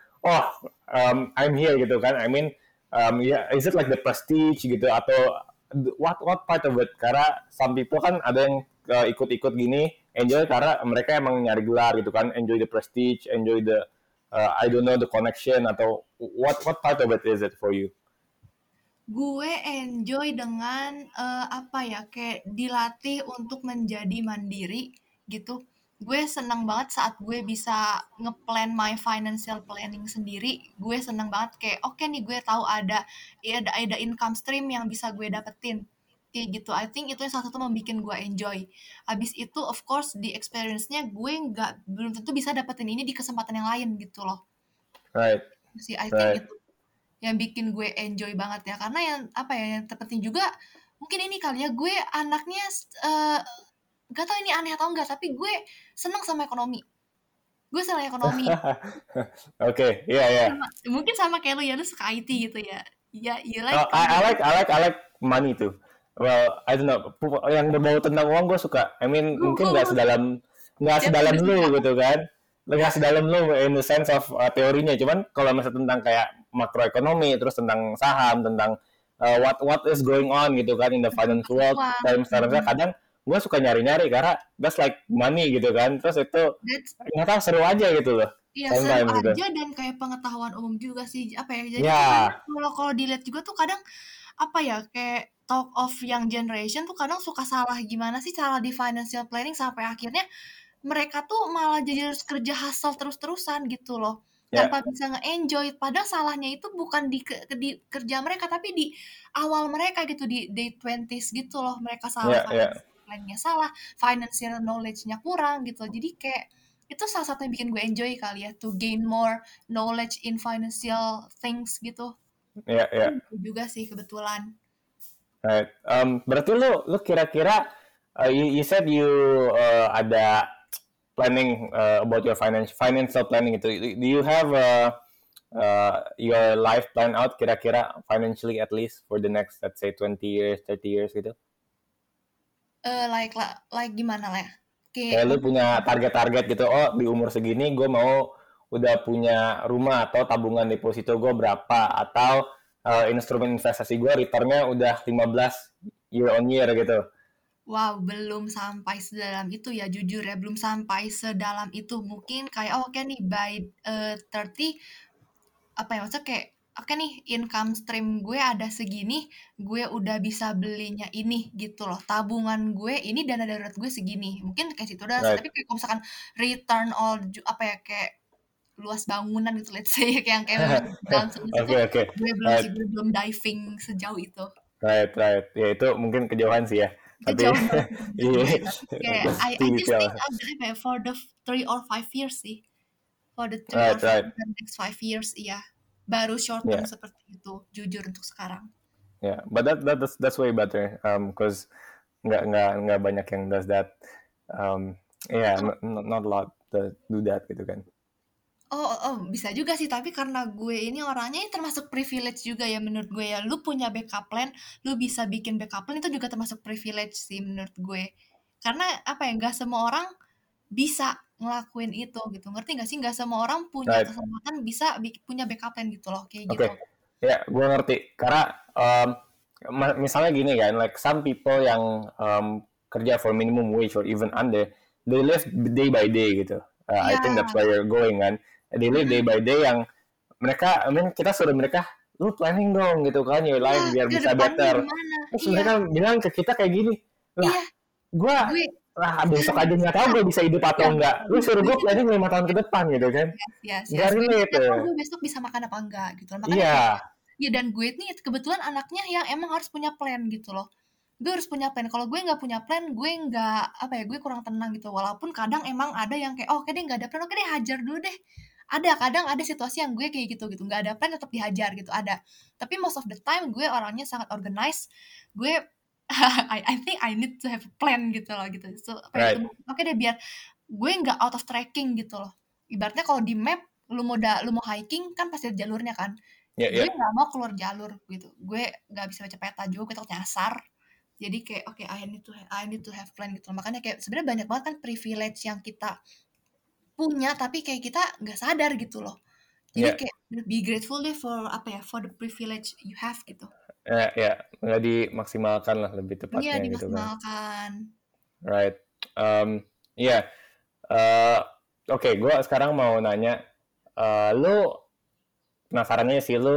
B: I'm here gitu kan? I mean, is it like the prestige gitu, atau what part of it? Karena some people kan ada yang ikut-ikut gini enjoy karena mereka emang nyari gelar gitu kan, enjoy the prestige, enjoy the I don't know, the connection, atau what part of it is it for you?
A: Gue enjoy dengan apa ya, kayak dilatih untuk menjadi mandiri gitu. Gue senang banget saat gue bisa ngeplan my financial planning sendiri. Gue senang banget kayak oke nih gue tahu ada ya ada income stream yang bisa gue dapetin. Kayak gitu. I think itu yang salah satu membuat gue enjoy. Habis itu of course di experience-nya gue nggak belum tentu bisa dapetin ini di kesempatan yang lain gitu loh.
B: Right,
A: Sih I think
B: right.
A: itu yang bikin gue enjoy banget ya karena yang apa ya yang terpenting juga mungkin ini kali ya gue anaknya eh, gak tau ini aneh atau enggak tapi gue seneng sama ekonomi, gue seneng ekonomi
B: Okay, yeah, yeah.
A: mungkin sama kayak lu ya, lu suka IT gitu ya, ya you
B: Oh,
A: like
B: I like money too. Well, I don't know. Yang berbau tentang uang gue suka. I mean, mungkin nggak
A: dia
B: sedalam
A: juga suka.
B: lu gitu kan. Nggak sedalam lu in the sense of teorinya. Cuman kalau misalnya tentang kayak makroekonomi, terus tentang saham, tentang what is going on gitu kan in the financial world.
A: Uang.
B: Terusnya kadang gue suka nyari-nyari karena that's like money gitu kan. Terus itu
A: That's
B: nggak tahu seru aja gitu loh.
A: iya seru
B: Sometimes gitu.
A: aja dan kayak pengetahuan umum juga sih apa ya, jadi tuh kadang
B: Ya,
A: kalau kalau dilihat juga tuh kadang apa ya kayak talk of young generation tuh kadang suka salah gimana sih cara di financial planning sampai akhirnya mereka tuh malah jadi harus kerja hustle terus-terusan gitu loh,
B: ya,
A: tanpa bisa nge-enjoy. Padahal salahnya itu bukan di kerja mereka, tapi di awal mereka gitu, di day twenties gitu loh. Mereka salah
B: ya, ya.
A: financial planning-nya salah, financial knowledge-nya kurang gitu. Jadi kayak itu salah satu yang bikin gue enjoy kali ya, to gain more knowledge in financial things gitu.
B: Ya, ya.
A: Itu juga sih kebetulan.
B: Right. Berarti lu kira-kira you said you ada planning about your financial planning itu. Do you have your life plan out kira-kira financially at least for the next let's say 20 years, 30 years gitu?
A: Like gimana lah ya? Kayak
B: Kayak lu punya target-target gitu. Oh, di umur segini gue mau udah punya rumah atau tabungan deposito gue berapa atau instrumen investasi gue returnnya udah 15 year on year gitu.
A: wow, belum sampai sedalam itu ya, jujur ya, belum sampai sedalam itu. Mungkin kayak, oh, oke nih, by 30, apa ya, maksudnya kayak, oke nih, income stream gue ada segini, gue udah bisa belinya ini, gitu loh. Tabungan gue ini, dana darurat gue segini. Mungkin kayak situ udah sih,
B: Right.
A: tapi kayak kalau misalkan return all, apa ya, kayak luas bangunan gitu, let's say, kayak yang kayak lu bilang itu,
B: Oke, oke.
A: gue belum sih,
B: Right.
A: gue belum diving sejauh itu.
B: Right, right. Ya itu mungkin kejauhan sih ya. Tapi
A: Kejauhan banget sih menurut
B: iya,
A: gue, tapi kayak I
B: TV
A: just think
B: film.
A: apa ya, for the 3 or 5 years sih, for the three or
B: Right,
A: five
B: right.
A: the next 5 years, iya, baru short term
B: Yeah,
A: seperti itu, jujur untuk sekarang.
B: yeah. But that's way better. Cause nggak banyak yang does that. Yeah, not a lot to do that gitu kan.
A: Oh, oh, bisa juga sih, tapi karena gue ini orangnya termasuk privilege juga ya menurut gue ya. Lu punya backup plan, lu bisa bikin backup plan itu juga termasuk privilege sih menurut gue. Karena apa ya, nggak semua orang bisa ngelakuin itu gitu. Ngerti nggak sih? Nggak semua orang punya
B: Right.
A: kesempatan bisa punya backup plan gitu loh, kayak
B: Oke.
A: gitu.
B: Ya, gue ngerti. Karena misalnya gini kan, like some people yang kerja for minimum wage or even under, they live day by day gitu. I
A: Iya,
B: think that's where you're going kan. They live day
A: mhm.
B: by day yang mereka, I mean, kita suruh mereka, lu planning dong gitu kan, your
A: Iya,
B: life biar
A: ke
B: bisa
A: depannya
B: better.
A: gimana?
B: Terus
A: Iya,
B: mereka bilang ke kita kayak gini, lah,
A: iya,
B: gue
A: gue
B: lah besok aja nggak tahu gue bisa hidup
A: iya,
B: atau enggak. Lu suruh
A: gue
B: gue
A: juga.
B: planning 5 tahun ke depan gitu kan.
A: Yes, yes,
B: Nggak
A: yes. Gue juga
B: relate
A: nggak tahu
B: tuh.
A: gue besok bisa makan apa enggak gitu loh. Makanya kayak,
B: Iya,
A: ya dan gue nih kebetulan anaknya yang emang harus punya plan gitu loh. Gue harus punya plan. Kalau gue nggak punya plan, gue nggak apa ya, gue kurang tenang gitu. Walaupun kadang emang ada yang kayak, oh, oke deh nggak ada plan, oke deh hajar dulu deh. Ada kadang ada situasi yang gue kayak gitu gitu, nggak ada plan tetap dihajar gitu ada. Tapi most of the time gue orangnya sangat organized. Gue I think I need to have a plan gitu loh gitu. So apa ya itu
B: right.
A: oke deh biar gue nggak out of tracking gitu loh. Ibaratnya kalau di map lu mau hiking kan pasti ada jalurnya kan.
B: Ya,
A: Gue
B: ya.
A: nggak mau keluar jalur gitu. Gue nggak bisa baca peta juga, gue takut nyasar. Jadi kayak oke, I need to have plan gitu. Makanya kayak sebenarnya banyak banget kan privilege yang kita punya tapi kayak kita nggak sadar gitu loh. Jadi
B: Ya,
A: kayak be grateful deh for apa ya, for the privilege you have gitu.
B: ya, ya. Nggak dimaksimalkan lah lebih
A: Iya,
B: tepatnya gitu kan.
A: dimaksimalkan.
B: Right. Iya. Eh, Oke, gue sekarang mau nanya, lu penasarannya sih lu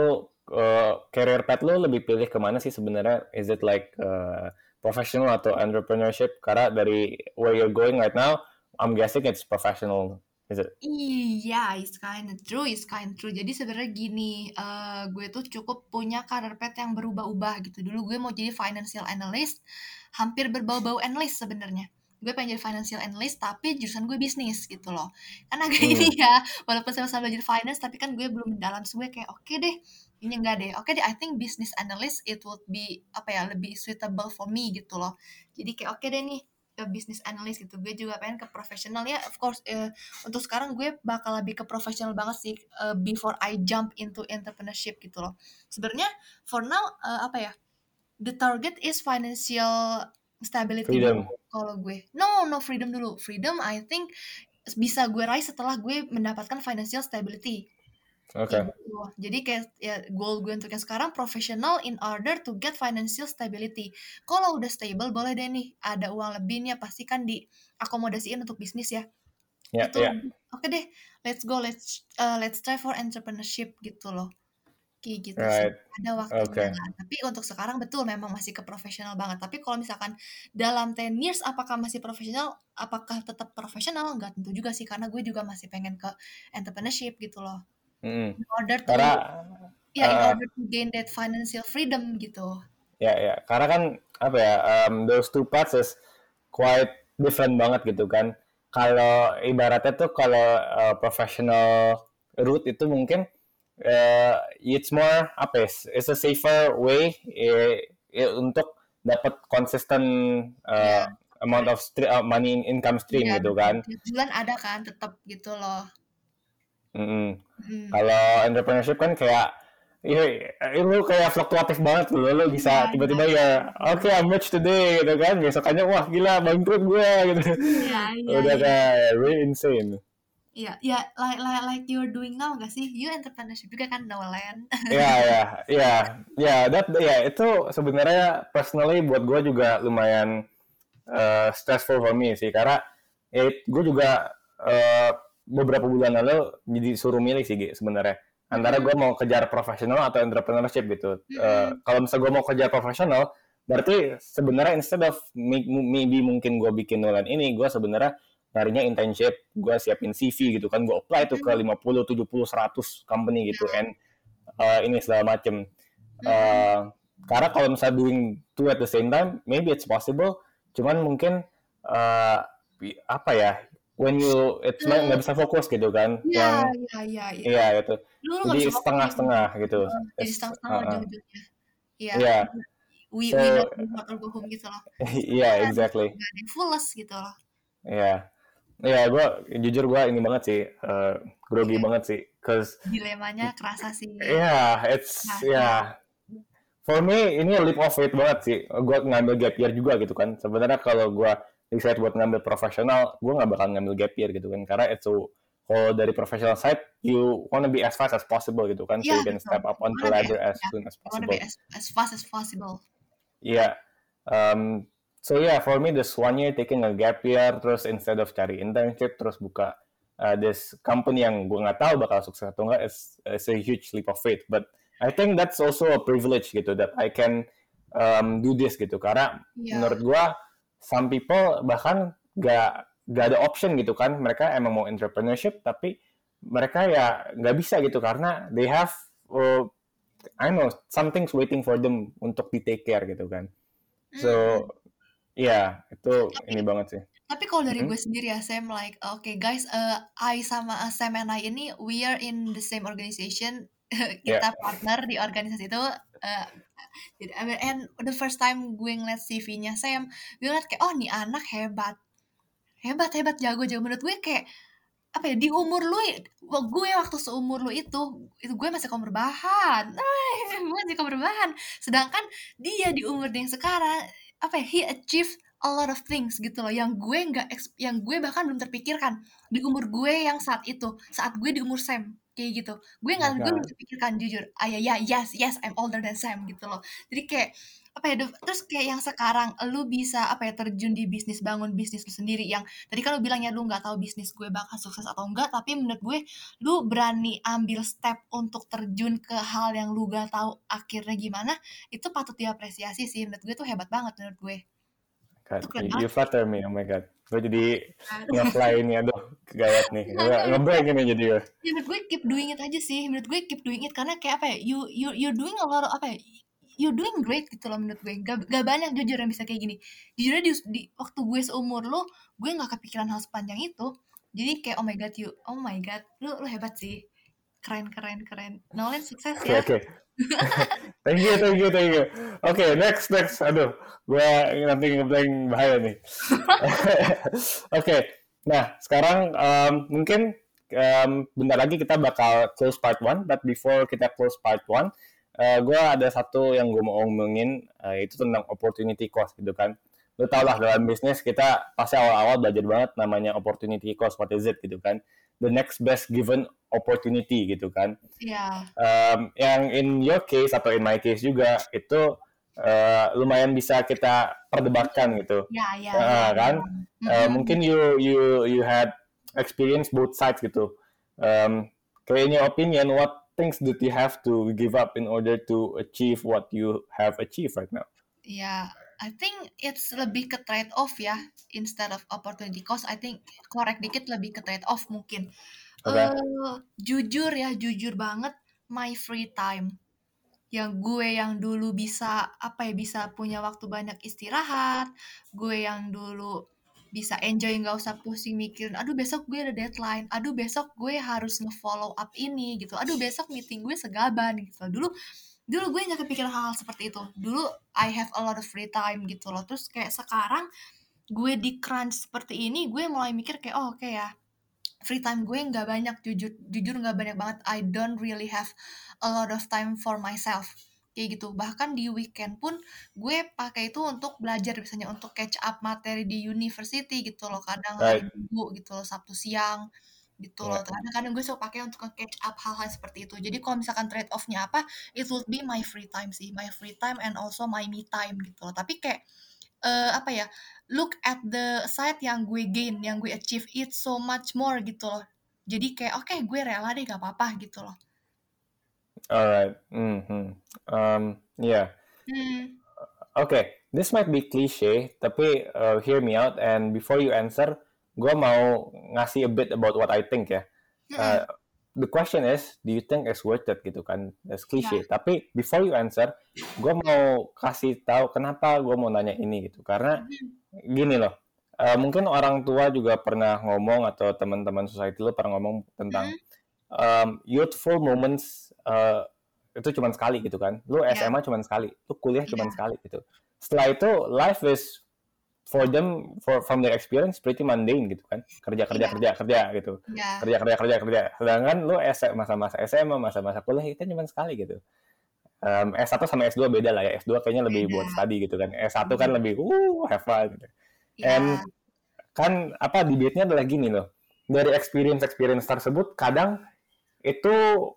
B: career path lo lebih pilih kemana sih sebenarnya? Is it like professional atau entrepreneurship? Karena dari where you're going right now, I'm guessing it's professional. Is it?
A: Iya, it's kind of true, it's kind of true. Jadi sebenarnya gini, gue tuh cukup punya career path yang berubah-ubah gitu. Dulu gue mau jadi financial analyst, hampir berbau-bau analyst sebenarnya. Gue pengen jadi financial analyst, tapi jurusan gue bisnis gitu loh. Kan agak ini ya, walaupun sama-sama belajar finance, tapi kan gue belum dalam. So gue kayak, oke deh, ini enggak deh. Oke deh, I think business analyst it would be, lebih suitable for me gitu loh. Jadi kayak, oke deh nih, ke business analyst gitu. Gue juga pengen ke profesional ya, of course. Untuk sekarang gue bakal lebih ke profesional banget sih before I jump into entrepreneurship gitu loh. Sebenarnya for now the target is financial stability
B: Freedom.
A: dulu kalau gue. No freedom dulu. Freedom I think bisa gue raih setelah gue mendapatkan financial stability.
B: Okay.
A: Gitu. Jadi kayak ya goal gue untuk yang sekarang professional in order to get financial stability. Kalau udah stable boleh deh nih ada uang lebihnya pasti kan diakomodasiin untuk bisnis ya.
B: Yeah,
A: Itu
B: yeah.
A: oke deh, let's go, let's try for entrepreneurship gitu loh. Kayak gitu sih.
B: Right.
A: Ada waktunya
B: Okay.
A: lah. Tapi untuk sekarang betul memang masih ke profesional banget. Tapi kalau misalkan dalam 10 years apakah masih profesional? Apakah tetap profesional? Nggak tentu juga sih karena gue juga masih pengen ke entrepreneurship gitu loh. In order to
B: Karena
A: gain that financial freedom gitu.
B: ya, karena kan apa ya, those two paths is quite different banget gitu kan. Kalau ibaratnya tuh kalau professional route itu mungkin it's more apa ya, it's a safer way untuk dapat konsisten amount of money income stream
A: Iya,
B: gitu
A: betul.
B: kan.
A: Tiap bulan ada kan tetap gitu loh.
B: Kalau entrepreneurship kan kayak lu kayak fluktuatif banget lu
A: Iya,
B: bisa
A: iya,
B: tiba-tiba
A: iya.
B: ya oke, I'm rich today gitu kan, besokannya wah gila bangkrut gue gitu.
A: Iya, iya,
B: Udah
A: iya.
B: kayak really insane.
A: Iya, ya, like you're doing now gak sih? You entrepreneurship juga kan, Nolan?
B: Ya, itu sebenarnya personally buat gue juga lumayan stressful for me sih, karena gue juga beberapa bulan lalu jadi suruh milih sih sebenarnya antara gue mau kejar profesional atau entrepreneurship gitu. Kalau misalnya gue mau kejar profesional, berarti sebenarnya instead of maybe mungkin gue bikin Nolan ini, gue sebenarnya nyarinya internship, gue siapin CV gitu kan, gue apply tuh ke 50, 70, 100 company gitu, and ini segala macem. Karena kalau misalnya doing two at the same time, maybe it's possible, cuman mungkin apa ya, when you it's nggak bisa fokus gitu kan,
A: Iya,
B: yang
A: iya, iya.
B: iya gitu,
A: Lu nggak
B: jadi
A: bisa fokus gitu.
B: setengah-setengah gitu.
A: Jadi setengah-setengah ujung-ujungnya. Iya,
B: Iya,
A: we
B: so
A: not know what to go home gitu loh.
B: iya, exactly.
A: Gak ada yang fulles gitu loh.
B: Iya, gue jujur gue ini banget sih, grogi banget sih, cause
A: Dilemanya kerasa sih.
B: it's for me ini leap of faith banget sih. Gue ngambil gap year juga gitu kan. Sebenarnya kalau gue decide buat ngambil profesional, gue nggak bakal ngambil gap year gitu kan. Karena kalau dari professional side, you wanna be as fast as possible gitu kan, so you can step up on the ladder as soon as possible.
A: Wanna be as fast as possible.
B: Yeah. So for me this 1 year taking a gap year, terus instead of cari internship, terus buka this company yang gue nggak tahu bakal sukses atau enggak, is a huge leap of faith. But I think that's also a privilege gitu, that I can do this gitu. Karena menurut gue, some people bahkan gak ada option gitu kan. Mereka emang mau entrepreneurship, tapi mereka ya nggak bisa gitu karena they have I know something's waiting for them untuk di take care gitu kan. So itu ini banget sih.
A: Tapi kalau dari gue sendiri ya, Sam, like, okay guys, I sama Sam and I ini, we are in the same organization. Kita partner di organisasi itu. And the first time gue ngeliat CV-nya Sam, gue ngeliat kayak, oh nih anak hebat, jago. Menurut gue kayak, apa ya, di umur lu, gue waktu seumur lu itu gue masih kaum berbahan. Sedangkan dia di umur dia yang sekarang, apa ya, he achieved a lot of things gitu loh, yang gue bahkan belum terpikirkan di umur gue yang saat gue di umur Sam, kayak kayak gitu. Gue belum terpikirkan jujur. Yes, I'm older than Sam gitu loh. Jadi kayak apa ya, terus kayak yang sekarang lu bisa apa ya, terjun di bisnis, bangun bisnis lu sendiri, yang tadi kan lu bilangnya lu nggak tahu bisnis gue bakal sukses atau enggak, tapi menurut gue lu berani ambil step untuk terjun ke hal yang lu gak tahu akhirnya gimana, itu patut diapresiasi sih. Menurut gue tuh hebat banget menurut gue. Itu keren
B: You
A: banget.
B: flatter me, oh my god. Gue jadi nge-fly ini, aduh, kegayat nih. Nge-break ini jadi gue.
A: Ya, menurut gue keep doing it aja sih. Menurut gue keep doing it karena kayak apa ya? You doing a lot of apa ya? You doing great gitu loh menurut gue. Gak banyak jujur yang bisa kayak gini. Jujurnya di waktu gue seumur lo, gue nggak kepikiran hal sepanjang itu. Jadi kayak oh my god, lu hebat sih. Keren. Nolan sukses ya.
B: Oke. Thank you. Oke, next. Aduh, gue nanti ngeblank bahaya nih. Oke, nah sekarang mungkin bentar lagi kita bakal close part 1, but before kita close part 1, gue ada satu yang gue mau ngomongin, itu tentang opportunity cost gitu kan. Lu tau lah dalam bisnis kita pasti awal-awal belajar banget namanya opportunity cost, what is it gitu kan. The next best given opportunity gitu kan.
A: Iya.
B: Yang in your case atau in my case juga itu lumayan bisa kita perdebatkan gitu.
A: Ya.
B: Kan? Mungkin you had experience both sides gitu. In your opinion, what things did you have to give up in order to achieve what you have achieved right now?
A: Ya, I think it's lebih ke trade off ya, instead of opportunity cost. I think korek dikit, lebih ke trade off mungkin.
B: Okay.
A: Jujur banget, my free time. Yang dulu bisa bisa punya waktu banyak istirahat, gue yang dulu bisa enjoy, nggak usah pusing mikirin, aduh besok gue ada deadline, aduh besok gue harus nge-follow up ini gitu, aduh besok meeting gue segaban gitu. Dulu gue nggak kepikiran hal-hal seperti itu. Dulu I have a lot of free time gitu loh. Terus kayak sekarang gue di crunch seperti ini, gue mulai mikir kayak oke ya, free time gue nggak banyak, jujur nggak banyak banget. I don't really have a lot of time for myself kayak gitu. Bahkan di weekend pun gue pakai itu untuk belajar, misalnya untuk catch up materi di university gitu loh, kadang hari Minggu gitu loh, Sabtu siang gitu loh. Kadang-kadang gue suka pakai untuk catch up hal-hal seperti itu. Jadi kalau misalkan trade off-nya apa, it would be my free time sih, my free time and also my me time gitu loh. Tapi kayak look at the side yang gue gain, yang gue achieve, it's so much more gitu loh. Jadi kayak oke, gue rela deh, gak apa-apa gitu loh.
B: Alright. Yeah. Okay, this might be cliche, tapi hear me out, and before you answer, gue mau ngasih a bit about what I think ya. The question is, do you think it's worth it gitu kan? That's cliche. Yeah. Tapi before you answer, gue mau kasih tahu kenapa gue mau nanya ini gitu. Karena gini loh, mungkin orang tua juga pernah ngomong atau teman-teman society lo pernah ngomong tentang youthful moments itu cuma sekali gitu kan. Lu SMA cuma sekali, lu kuliah cuma sekali gitu. Setelah itu life is for them, from their experience pretty mundane gitu kan. Kerja gitu. Kerja. Sedangkan lu masa-masa SMA, masa-masa kuliah itu cuma sekali gitu. S1 sama S2 beda lah ya. S2 kayaknya lebih buat study gitu kan. S1 kan lebih have fun gitu. And kan debate-nya adalah gini loh. Dari experience tersebut kadang itu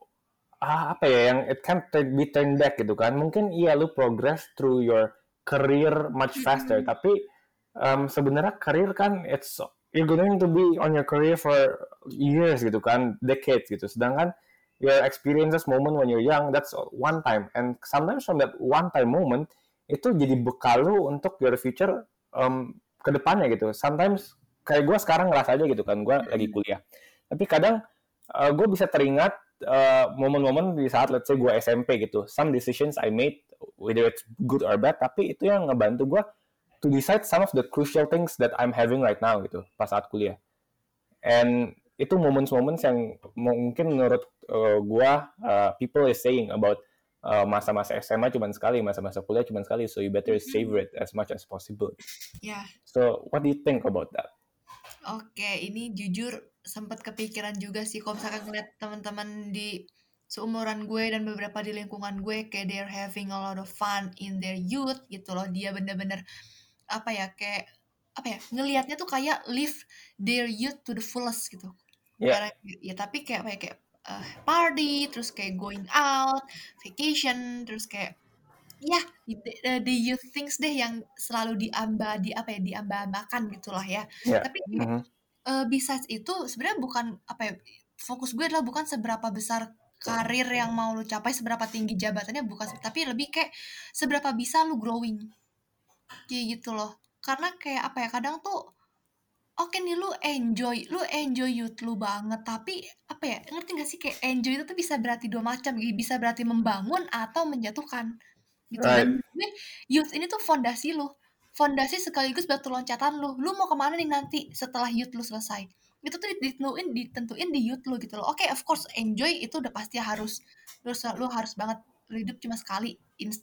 B: yang it can be turned back gitu kan. Mungkin iya lu progress through your career much faster, tapi sebenarnya career kan you're going to be on your career for years gitu kan, decades gitu. Sedangkan your experiences moment when you're young, that's one time, and sometimes from that one time moment itu jadi bekal lu untuk your future ke depannya gitu. Sometimes kayak gue sekarang ngerasa aja gitu kan, gue lagi kuliah, tapi kadang gue bisa teringat momen-momen di saat let's say gue SMP gitu, some decisions I made, whether it's good or bad, tapi itu yang ngebantu gue to decide some of the crucial things that I'm having right now gitu pas saat kuliah. And itu moments yang mungkin menurut gue people is saying about masa-masa SMA cuma sekali, masa-masa kuliah cuma sekali, so you better savor it as much as possible.
A: Yeah.
B: So what do you think about that?
A: Oke, ini jujur sempat kepikiran juga sih, kalau misalkan ngeliat teman-teman di seumuran gue dan beberapa di lingkungan gue kayak they're having a lot of fun in their youth gitu loh. Dia bener-bener ngelihatnya tuh kayak live their youth to the fullest gitu.
B: Yeah.
A: Ya tapi kayak party, terus kayak going out, vacation, terus kayak ya the youth things deh yang selalu diamba-ambakan gitulah ya.
B: Ya.
A: Tapi kayak besides itu sebenarnya bukan fokus gue adalah bukan seberapa besar karir yang mau lu capai, seberapa tinggi jabatannya, bukan, tapi lebih kayak seberapa bisa lu growing kayak gitu loh. Karena kayak kadang tuh oke nih lu enjoy youth lu banget, tapi ngerti gak sih, kayak enjoy itu tuh bisa berarti dua macam, bisa berarti membangun atau menjatuhkan gitu.
B: Right.
A: Dan gue youth ini tuh fondasi sekaligus batu loncatan lu mau kemana nih nanti setelah youth lu selesai, itu tuh ditentuin di youth lu gitu loh. Oke, of course enjoy itu udah pasti harus, lu harus banget, lu hidup cuma sekali,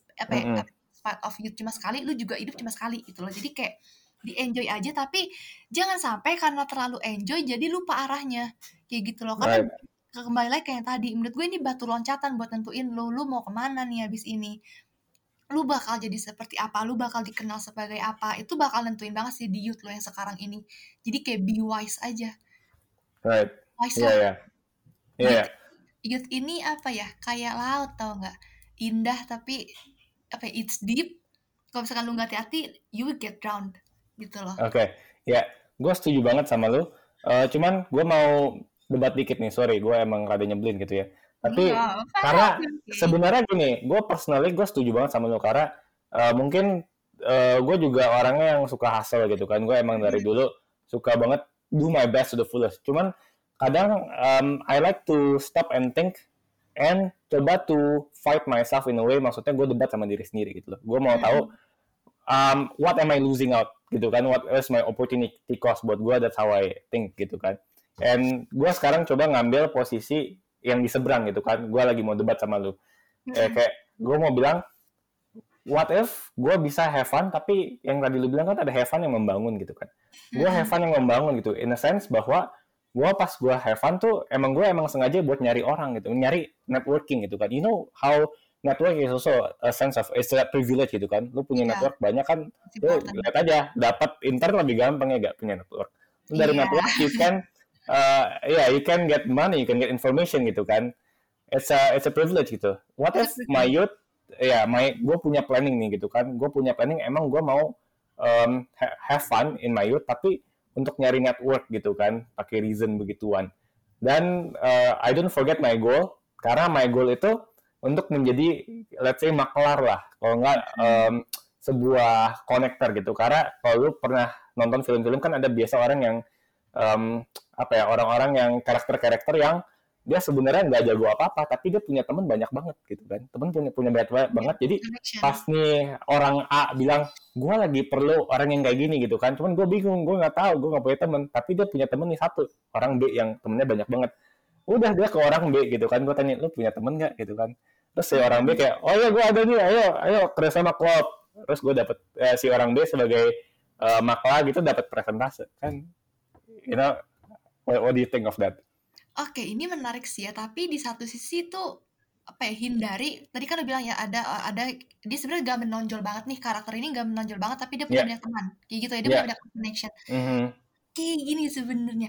A: part of youth cuma sekali, lu juga hidup cuma sekali gitu loh. Jadi kayak di enjoy aja, tapi jangan sampai karena terlalu enjoy jadi lupa arahnya kayak gitu loh. Karena kembali lagi kayak yang tadi, menurut gue ini batu loncatan buat nentuin lu mau kemana nih habis ini, lu bakal jadi seperti apa, lu bakal dikenal sebagai apa, itu bakal nentuin banget sih di youth lo yang sekarang ini. Jadi kayak be wise aja.
B: Right.
A: Wise
B: Iya,
A: lah.
B: iya. Iya.
A: Youth ini kayak laut, tau nggak? Indah tapi it's deep. Kalau misalkan lu nggak hati-hati, you will get drowned gitu loh.
B: Oke. Ya, gue setuju banget sama lu. Cuman gue mau debat dikit nih, sorry, gue emang rada nyebelin gitu ya. Tapi karena sebenarnya gini, gue personally gue setuju banget sama lu karena mungkin gue juga orangnya yang suka hustle gitu kan. Gue emang dari dulu suka banget do my best to the fullest. Cuman kadang I like to stop and think and coba to fight myself in a way. Maksudnya gue debat sama diri sendiri gitu loh. Gue mau tahu what am I losing out gitu kan, what is my opportunity cost buat gue, that's how I think gitu kan. And gue sekarang coba ngambil posisi yang di seberang gitu kan, gue lagi mau debat sama lu. Kayak gue mau bilang what if gue bisa have fun, tapi yang tadi lu bilang kan ada have fun yang membangun gitu kan. Gue have fun yang membangun gitu, in a sense bahwa gue pas gue have fun tuh emang sengaja buat nyari orang gitu, nyari networking gitu kan. You know how network is also a sense of, it's a privilege gitu kan. Lu punya network banyak kan, lu lihat aja, dapat intern lebih gampang ya gak punya network. Dari network you can you can get money, you can get information gitu kan. It's a privilege gitu. What if my youth, gue punya planning nih gitu kan. Gue punya planning, emang gue mau have fun in my youth, tapi untuk nyari network gitu kan, pakai reason begituan. Dan I don't forget my goal, karena my goal itu untuk menjadi, let's say, maklar lah, kalau nggak sebuah connector gitu. Karena kalau lu pernah nonton film-film kan ada biasa orang yang orang-orang yang karakter-karakter yang dia sebenarnya nggak jago apa-apa, tapi dia punya teman banyak banget gitu kan. Teman punya banyak banget. Jadi pas nih orang A bilang, gue lagi perlu orang yang kayak gini gitu kan. Cuman gue bingung, gue nggak tahu, gue nggak punya teman. Tapi dia punya teman nih satu, orang B yang temennya banyak banget. Udah dia ke orang B gitu kan, gue tanya, lu punya temen nggak gitu kan. Terus si orang B kayak, oh iya gue ada nih, ayo kerja sama klub. Terus gue dapet si orang B sebagai makla gitu, dapat presentase kan. You know, what do you think of that?
A: Oke, ini menarik sih ya, tapi di satu sisi tuh hindari, tadi kan udah bilang ya, ada dia sebenarnya gak menonjol banget nih, karakter ini gak menonjol banget, tapi dia punya banyak teman kayak gitu ya, dia punya banyak connection. Kayak gini sebenarnya,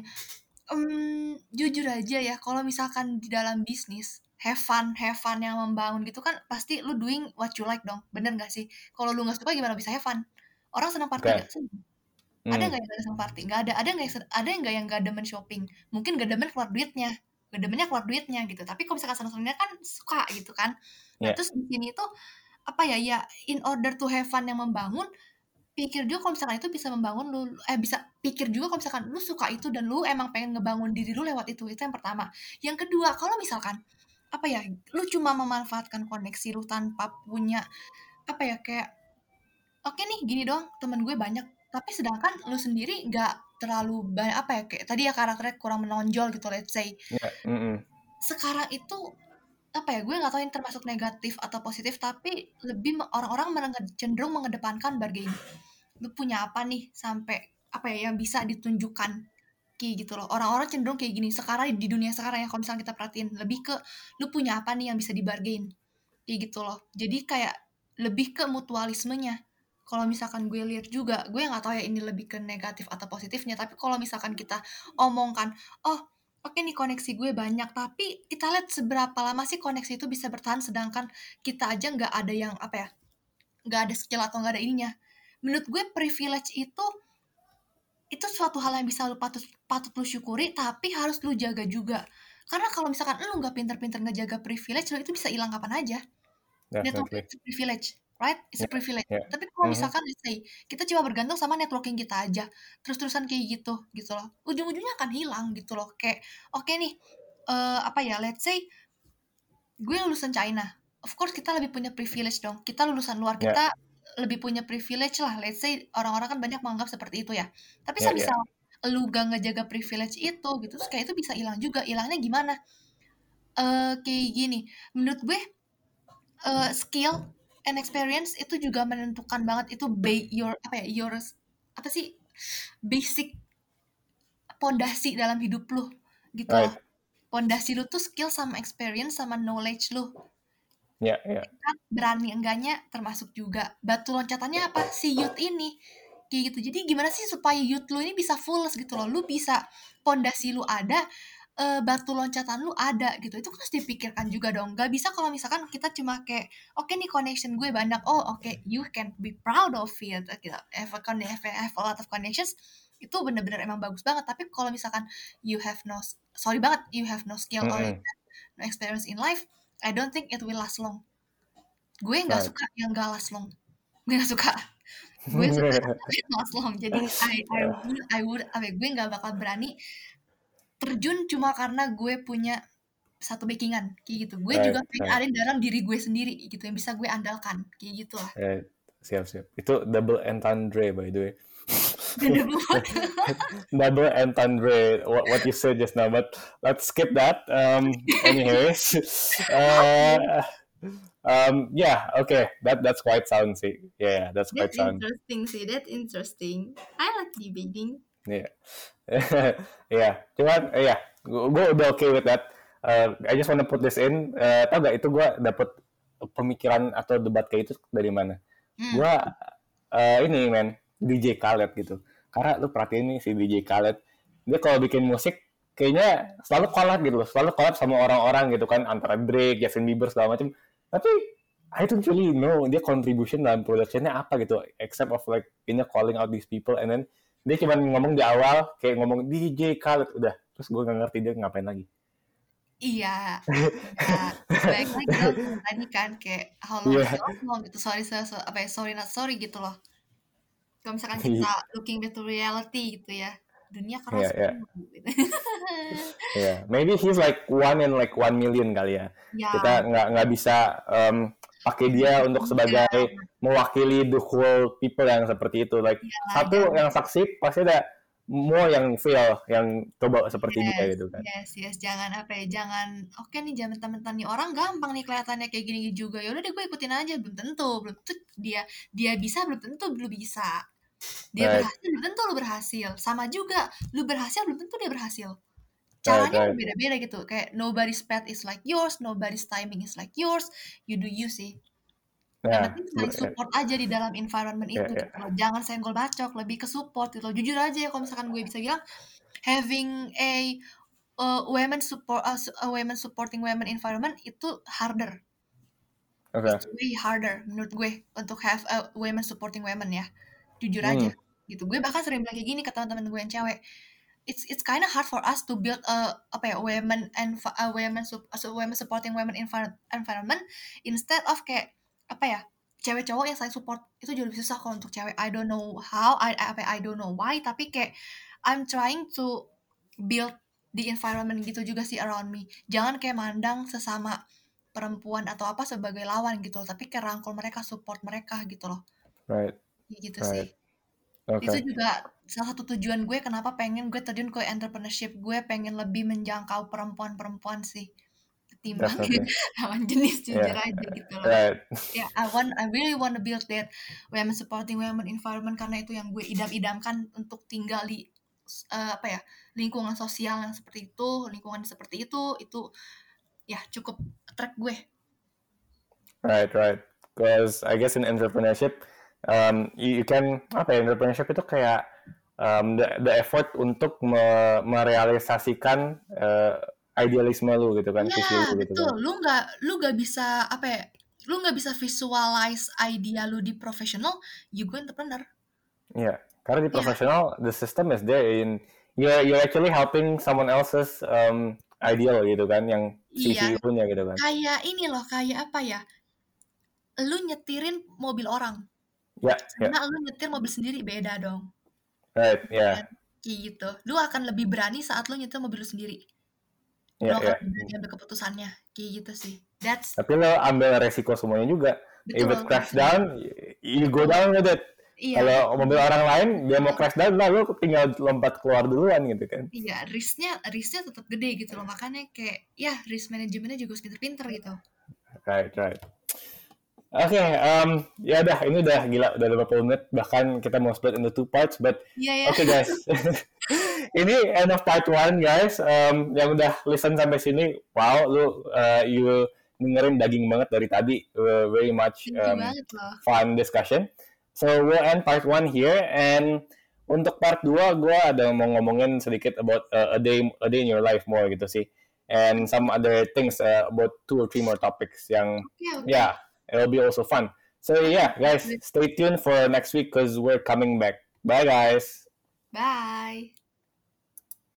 A: jujur aja ya, kalau misalkan di dalam bisnis have fun yang membangun gitu kan, pasti lu doing what you like dong, bener gak sih? Kalau lu gak suka gimana bisa have fun? Orang senang party gak? Ada nggak yang gak senang party? Nggak ada. Ada nggak yang gak demen shopping? Mungkin gak demen keluar duitnya, gitu. Tapi kalau misalkan senang-senangnya kan suka gitu kan. Nah terus di sini tuh in order to have fun yang membangun, pikir juga kalau misalkan itu bisa membangun lu, bisa pikir juga kalau misalkan lu suka itu dan lu emang pengen ngebangun diri lu lewat itu yang pertama. Yang kedua, kalau misalkan lu cuma memanfaatkan koneksi lu tanpa punya kayak oke nih gini doang, temen gue banyak, tapi sedangkan lu sendiri nggak terlalu banyak kayak tadi ya, karakternya kurang menonjol gitu, let's say. Sekarang itu gue nggak tahu ini termasuk negatif atau positif, tapi lebih orang-orang cenderung mengedepankan bargaining. Lu punya apa nih sampai yang bisa ditunjukkan kayak gitu loh. Orang-orang cenderung kayak gini sekarang di dunia sekarang ya, kalau misalnya kita perhatiin, lebih ke lu punya apa nih yang bisa dibargain kayak gitu loh. Jadi kayak lebih ke mutualismenya. Kalau misalkan gue lihat juga, gue nggak tahu ya ini lebih ke negatif atau positifnya, tapi kalau misalkan kita omongkan, oh oke nih koneksi gue banyak, tapi kita lihat seberapa lama sih koneksi itu bisa bertahan sedangkan kita aja nggak ada yang apa ya, nggak ada skill atau nggak ada ininya. Menurut gue privilege itu suatu hal yang bisa lu patut patut lu syukuri, tapi harus lu jaga juga. Karena kalau misalkan lu nggak pinter-pinter ngejaga privilege lu itu bisa hilang kapan aja. Networking
B: Definitely.
A: is a privilege, right? It's a
B: Yeah,
A: privilege.
B: yeah.
A: Tapi kalau misalkan let's say kita cuma bergantung sama networking kita aja, terus-terusan kayak gitu loh. Ujung-ujungnya akan hilang gitu loh. Kayak oke nih, apa ya? Let's say gue lulusan China. Of course kita lebih punya privilege dong. Kita lulusan luar,
B: Yeah,
A: kita lebih punya privilege lah. Let's say orang-orang kan banyak menganggap seperti itu ya. Tapi
B: yeah, yeah.
A: semisal lu gak ngejaga privilege itu gitu, terus kayak itu bisa hilang juga. Hilangnya gimana? Kayak gini. Menurut gue skill and experience itu juga menentukan banget itu your apa ya your apa sih basic pondasi dalam hidup lu gitu loh.
B: Right.
A: Pondasi lu tuh skill sama experience sama knowledge lu.
B: Yeah, yeah.
A: Kan berani enggaknya termasuk juga. Batu loncatannya apa? Si youth ini. Kayak gitu. Jadi gimana sih supaya youth lu ini bisa full gitu loh. Lu bisa pondasi lu ada, batu loncatan lu ada gitu. Itu kan harus dipikirkan juga dong. Gak bisa kalau misalkan kita cuma kayak oke nih connection gue banyak. Oh, oke, you can be proud of it gitu. Have a lot of connections itu bener-bener emang bagus banget. Tapi kalau misalkan you have no sorry banget, you have no skill or you
B: Mm-mm.
A: have no experience in life, I don't think it will last long. Gue nggak
B: Right.
A: suka yang gak last long. Gue nggak suka. Gue suka yang last long. Jadi I would apa ya, gue nggak bakal berani terjun cuma karena gue punya satu backingan kayak gitu. Gue
B: Right,
A: juga pengen
B: right,
A: ada dalam diri gue sendiri gitu yang bisa gue andalkan kayak gitu lah.
B: right. Siap, siap. Itu double entendre by the way.
A: Bener banget.
B: Double entendre what you said just now, but let's skip that. Anyways, uh, yeah, okay, that's quite sound sih. Yeah, that's quite
A: That's
B: sound.
A: interesting sih. That's interesting. I like debating.
B: Yeah, yeah. Cuman, yeah, gue udah okay with that. I just wanna put this in. Tau gak itu gue dapet pemikiran atau debat kayak itu dari mana?
A: Hmm.
B: Gue ini men DJ Khaled gitu. Karena lu perhatiin nih si DJ Khaled, dia kalau bikin musik kayaknya selalu collab gitu loh, selalu collab sama orang-orang gitu kan, antara Drake, Justin Bieber segala macam. Tapi I don't really know dia contribution dalam productionnya apa gitu, except of like ini calling out these people, and then dia cuma ngomong di awal kayak ngomong DJ Khaled udah, terus gue nggak ngerti dia ngapain lagi.
A: Iya, ya, baik lagi dong sama tadi kan kayak how long is
B: Iya,
A: your long gitu, apa ya, sorry not sorry gitu loh. Kalau misalkan kita looking back to reality gitu ya, dunia
B: iya,
A: keras
B: iya,
A: gitu.
B: iya. Maybe he's like 1 in 1 million kali ya.
A: Ya,
B: Kita nggak bisa pakai dia untuk
A: juga,
B: sebagai mewakili the whole people yang seperti itu. Like
A: iyalah
B: satu
A: jangan
B: yang saksi pasti ada more yang fail, yang coba seperti dia
A: yes,
B: gitu kan.
A: yes, jangan apa ya, jangan oke nih jangan mentang-mentang nih orang gampang nih kelihatannya kayak gini juga. Ya udah deh gue ikutin aja, belum tentu dia bisa, belum tentu lu bisa. Dia
B: Right,
A: berhasil, belum tentu lu berhasil. Sama juga, lu berhasil, belum tentu dia berhasil.
B: right,
A: Caranya
B: right.
A: berbeda-beda gitu. Kayak nobody's path is like yours, nobody's timing is like yours. You do you sih. Yang
B: Nah,
A: penting saling support aja di dalam environment
B: ya,
A: itu
B: ya.
A: gitu loh. Jangan senggol bacok, lebih ke support gitu loh. Jujur aja ya kalau misalkan gue bisa bilang having a women supporting women environment itu harder.
B: Oke.
A: It's way harder menurut gue untuk have a women supporting women ya. Jujur
B: Hmm,
A: aja gitu. Gue bahkan sering bilang kayak gini ke teman-teman gue yang cewek. It's kind of hard for us to build a apa ya women supporting women environment instead of kayak apa ya cewek cowok yang saling support itu jauh lebih susah kalau untuk cewek. I don't know how I don't know why tapi kayak I'm trying to build the environment gitu juga sih around me. Jangan kayak mandang sesama perempuan atau apa sebagai lawan gitu loh, tapi kayak rangkul mereka, support mereka gitu loh.
B: right,
A: Kayak gitu sih.
B: right.
A: Itu
B: Oke.
A: juga salah satu tujuan gue kenapa pengen gue terjun ke entrepreneurship. Gue pengen lebih menjangkau perempuan-perempuan sih ketimbang
B: Definitely.
A: lawan jenis jujur
B: Yeah,
A: aja gitu loh.
B: right.
A: Ya, I really want to build that women supporting women environment karena itu yang gue idam-idamkan untuk tinggal di apa ya lingkungan sosial yang seperti itu, lingkungan seperti itu ya cukup attract gue.
B: Right, right. Because I guess in entrepreneurship, you can apa ya entrepreneurship itu kayak the effort untuk merealisasikan idealisme lu gitu kan, visi lu gitu
A: betul.
B: kan.
A: Lu nggak bisa apa ya? Lu nggak bisa visualize idea lu di profesional, you go entrepreneur.
B: Iya, karena di profesional the system is there in you're actually helping someone else's ideal gitu kan, yang visi punya gitu kan.
A: Kayak ini loh, kayak apa ya? Lu nyetirin mobil orang.
B: Ya,
A: Sama lu nyetir mobil sendiri beda dong.
B: Right, ya.
A: Kayak gitu. Lu akan lebih berani saat lu nyetir mobil lu sendiri. Lu akan lebih berani ambil keputusannya. Kayak gitu sih.
B: Tapi lo ambil resiko semuanya juga. If it crash down, you go down with it. Kalau mobil orang lain, dia mau crash down, lah lo tinggal lompat keluar duluan gitu kan.
A: Iya, risknya tetap gede gitu loh. Makanya kayak, ya risk manajemennya juga harus pinter-pinter gitu.
B: Right. Oke, ya dah, ini udah gila, udah 50 menit, bahkan kita mau split into 2 parts, but okay guys, ini end of part 1 guys, yang udah listen sampai sini, wow, you dengerin daging banget dari tadi, very much fun discussion, so we'll end part 1 here, and untuk part 2, gue ada mau ngomongin sedikit about a day in your life more gitu sih, and some other things about 2 or 3 more topics yang, yeah, it'll be also fun. So yeah, guys, stay tuned for next week because we're coming back. Bye, guys.
A: Bye.